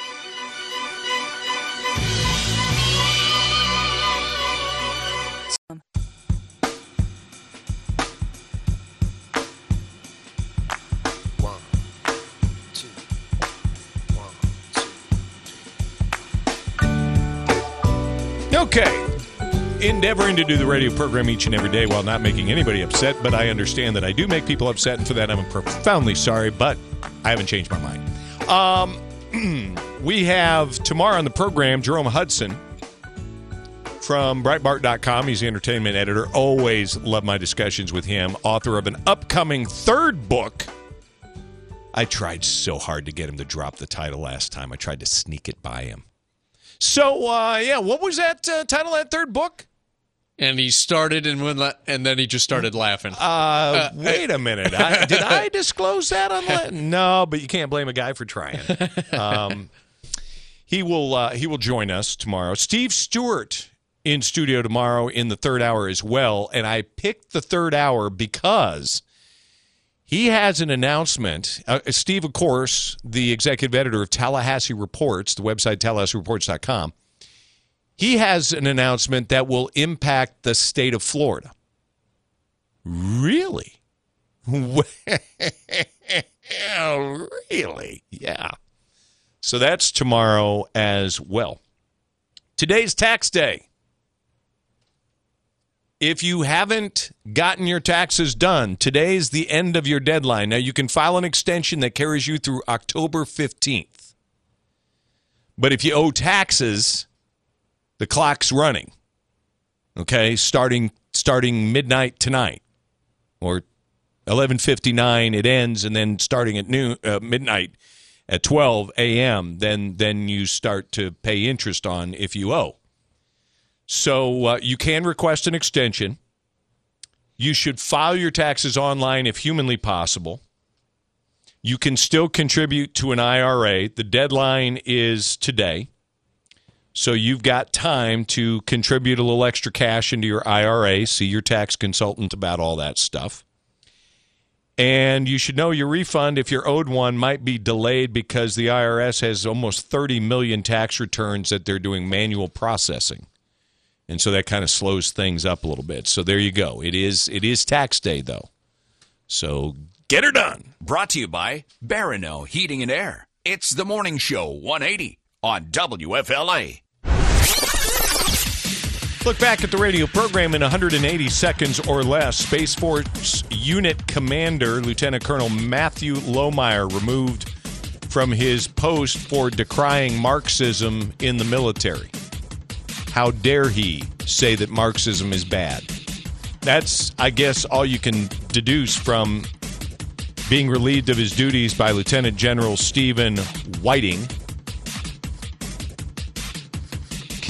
Okay. Endeavoring to do the radio program each and every day while not making anybody upset, but I understand that I do make people upset, and for that I'm profoundly sorry, but I haven't changed my mind. We have tomorrow on the program Jerome Hudson from Breitbart.com. He's the entertainment editor. Always love my discussions with him. Author of an upcoming third book. I tried so hard to get him to drop the title last time. I tried to sneak it by him. So, what was that title of that third book? And he started and then he just started laughing. Wait a minute. Did I disclose that on the... No, but you can't blame a guy for trying. He will join us tomorrow. Steve Stewart in studio tomorrow in the third hour as well. And I picked the third hour because he has an announcement. Steve, of course, the executive editor of Tallahassee Reports, the website TallahasseeReports.com. He has an announcement that will impact the state of Florida. Really? Really? Yeah. So that's tomorrow as well. Today's tax day. If you haven't gotten your taxes done, today's the end of your deadline. Now, you can file an extension that carries you through October 15th. But if you owe taxes, the clock's running. Okay, starting midnight tonight, or 11:59 it ends, and then starting at midnight at 12 a.m. Then you start to pay interest on if you owe. So you can request an extension. You should file your taxes online if humanly possible. You can still contribute to an IRA. The deadline is today. So you've got time to contribute a little extra cash into your IRA. See your tax consultant about all that stuff. And you should know your refund, if you're owed one, might be delayed because the IRS has almost 30 million tax returns that they're doing manual processing. And so that kind of slows things up a little bit. So there you go. It is tax day, though. So get her done. Brought to you by Barano Heating and Air. It's the Morning Show 180 on WFLA. Look back at the radio program in 180 seconds or less. Space Force Unit Commander Lieutenant Colonel Matthew Lohmeyer removed from his post for decrying Marxism in the military. How dare he say that Marxism is bad? That's, I guess, all you can deduce from being relieved of his duties by Lieutenant General Stephen Whiting.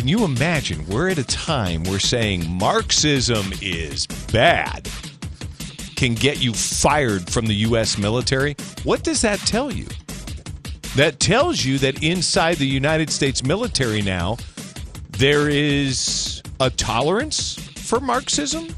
Can you imagine? We're at a time we're saying Marxism is bad. Can get you fired from the U.S. military. What does that tell you? That tells you that inside the United States military now, there is a tolerance for Marxism?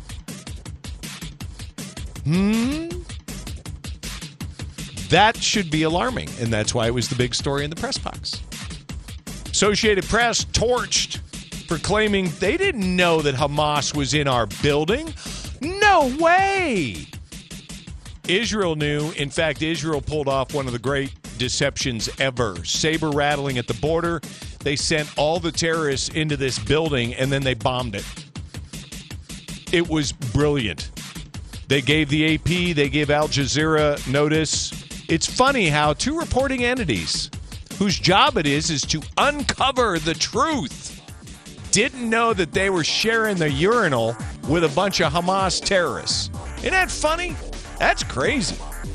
That should be alarming, and that's why it was the big story in the press box. Associated Press torched for claiming they didn't know that Hamas was in our building. No way! Israel knew. In fact, Israel pulled off one of the great deceptions ever. Saber rattling at the border. They sent all the terrorists into this building, and then they bombed it. It was brilliant. They gave the AP, they gave Al Jazeera notice. It's funny how two reporting entities whose job it is to uncover the truth didn't know that they were sharing the urinal with a bunch of Hamas terrorists. Isn't that funny? That's crazy.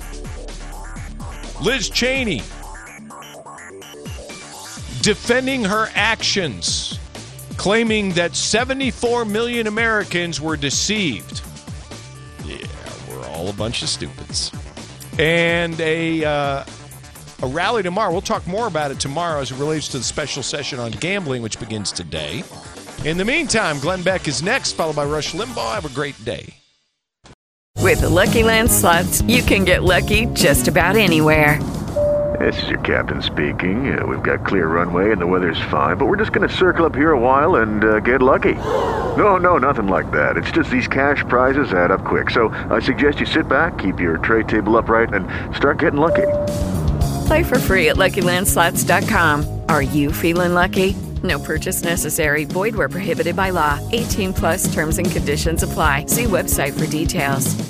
Liz Cheney defending her actions, claiming that 74 million Americans were deceived. Yeah, we're all a bunch of stupids. And a rally tomorrow. We'll talk more about it tomorrow as it relates to the special session on gambling, which begins today. In the meantime, Glenn Beck is next, followed by Rush Limbaugh. Have a great day. With the Lucky Land Slots, you can get lucky just about anywhere. This is your captain speaking. We've got clear runway and the weather's fine, but we're just going to circle up here a while and get lucky. No, nothing like that. It's just these cash prizes add up quick. So I suggest you sit back, keep your tray table upright, and start getting lucky. Play for free at LuckyLandSlots.com. Are you feeling lucky? No purchase necessary. Void where prohibited by law. 18+ terms and conditions apply. See website for details.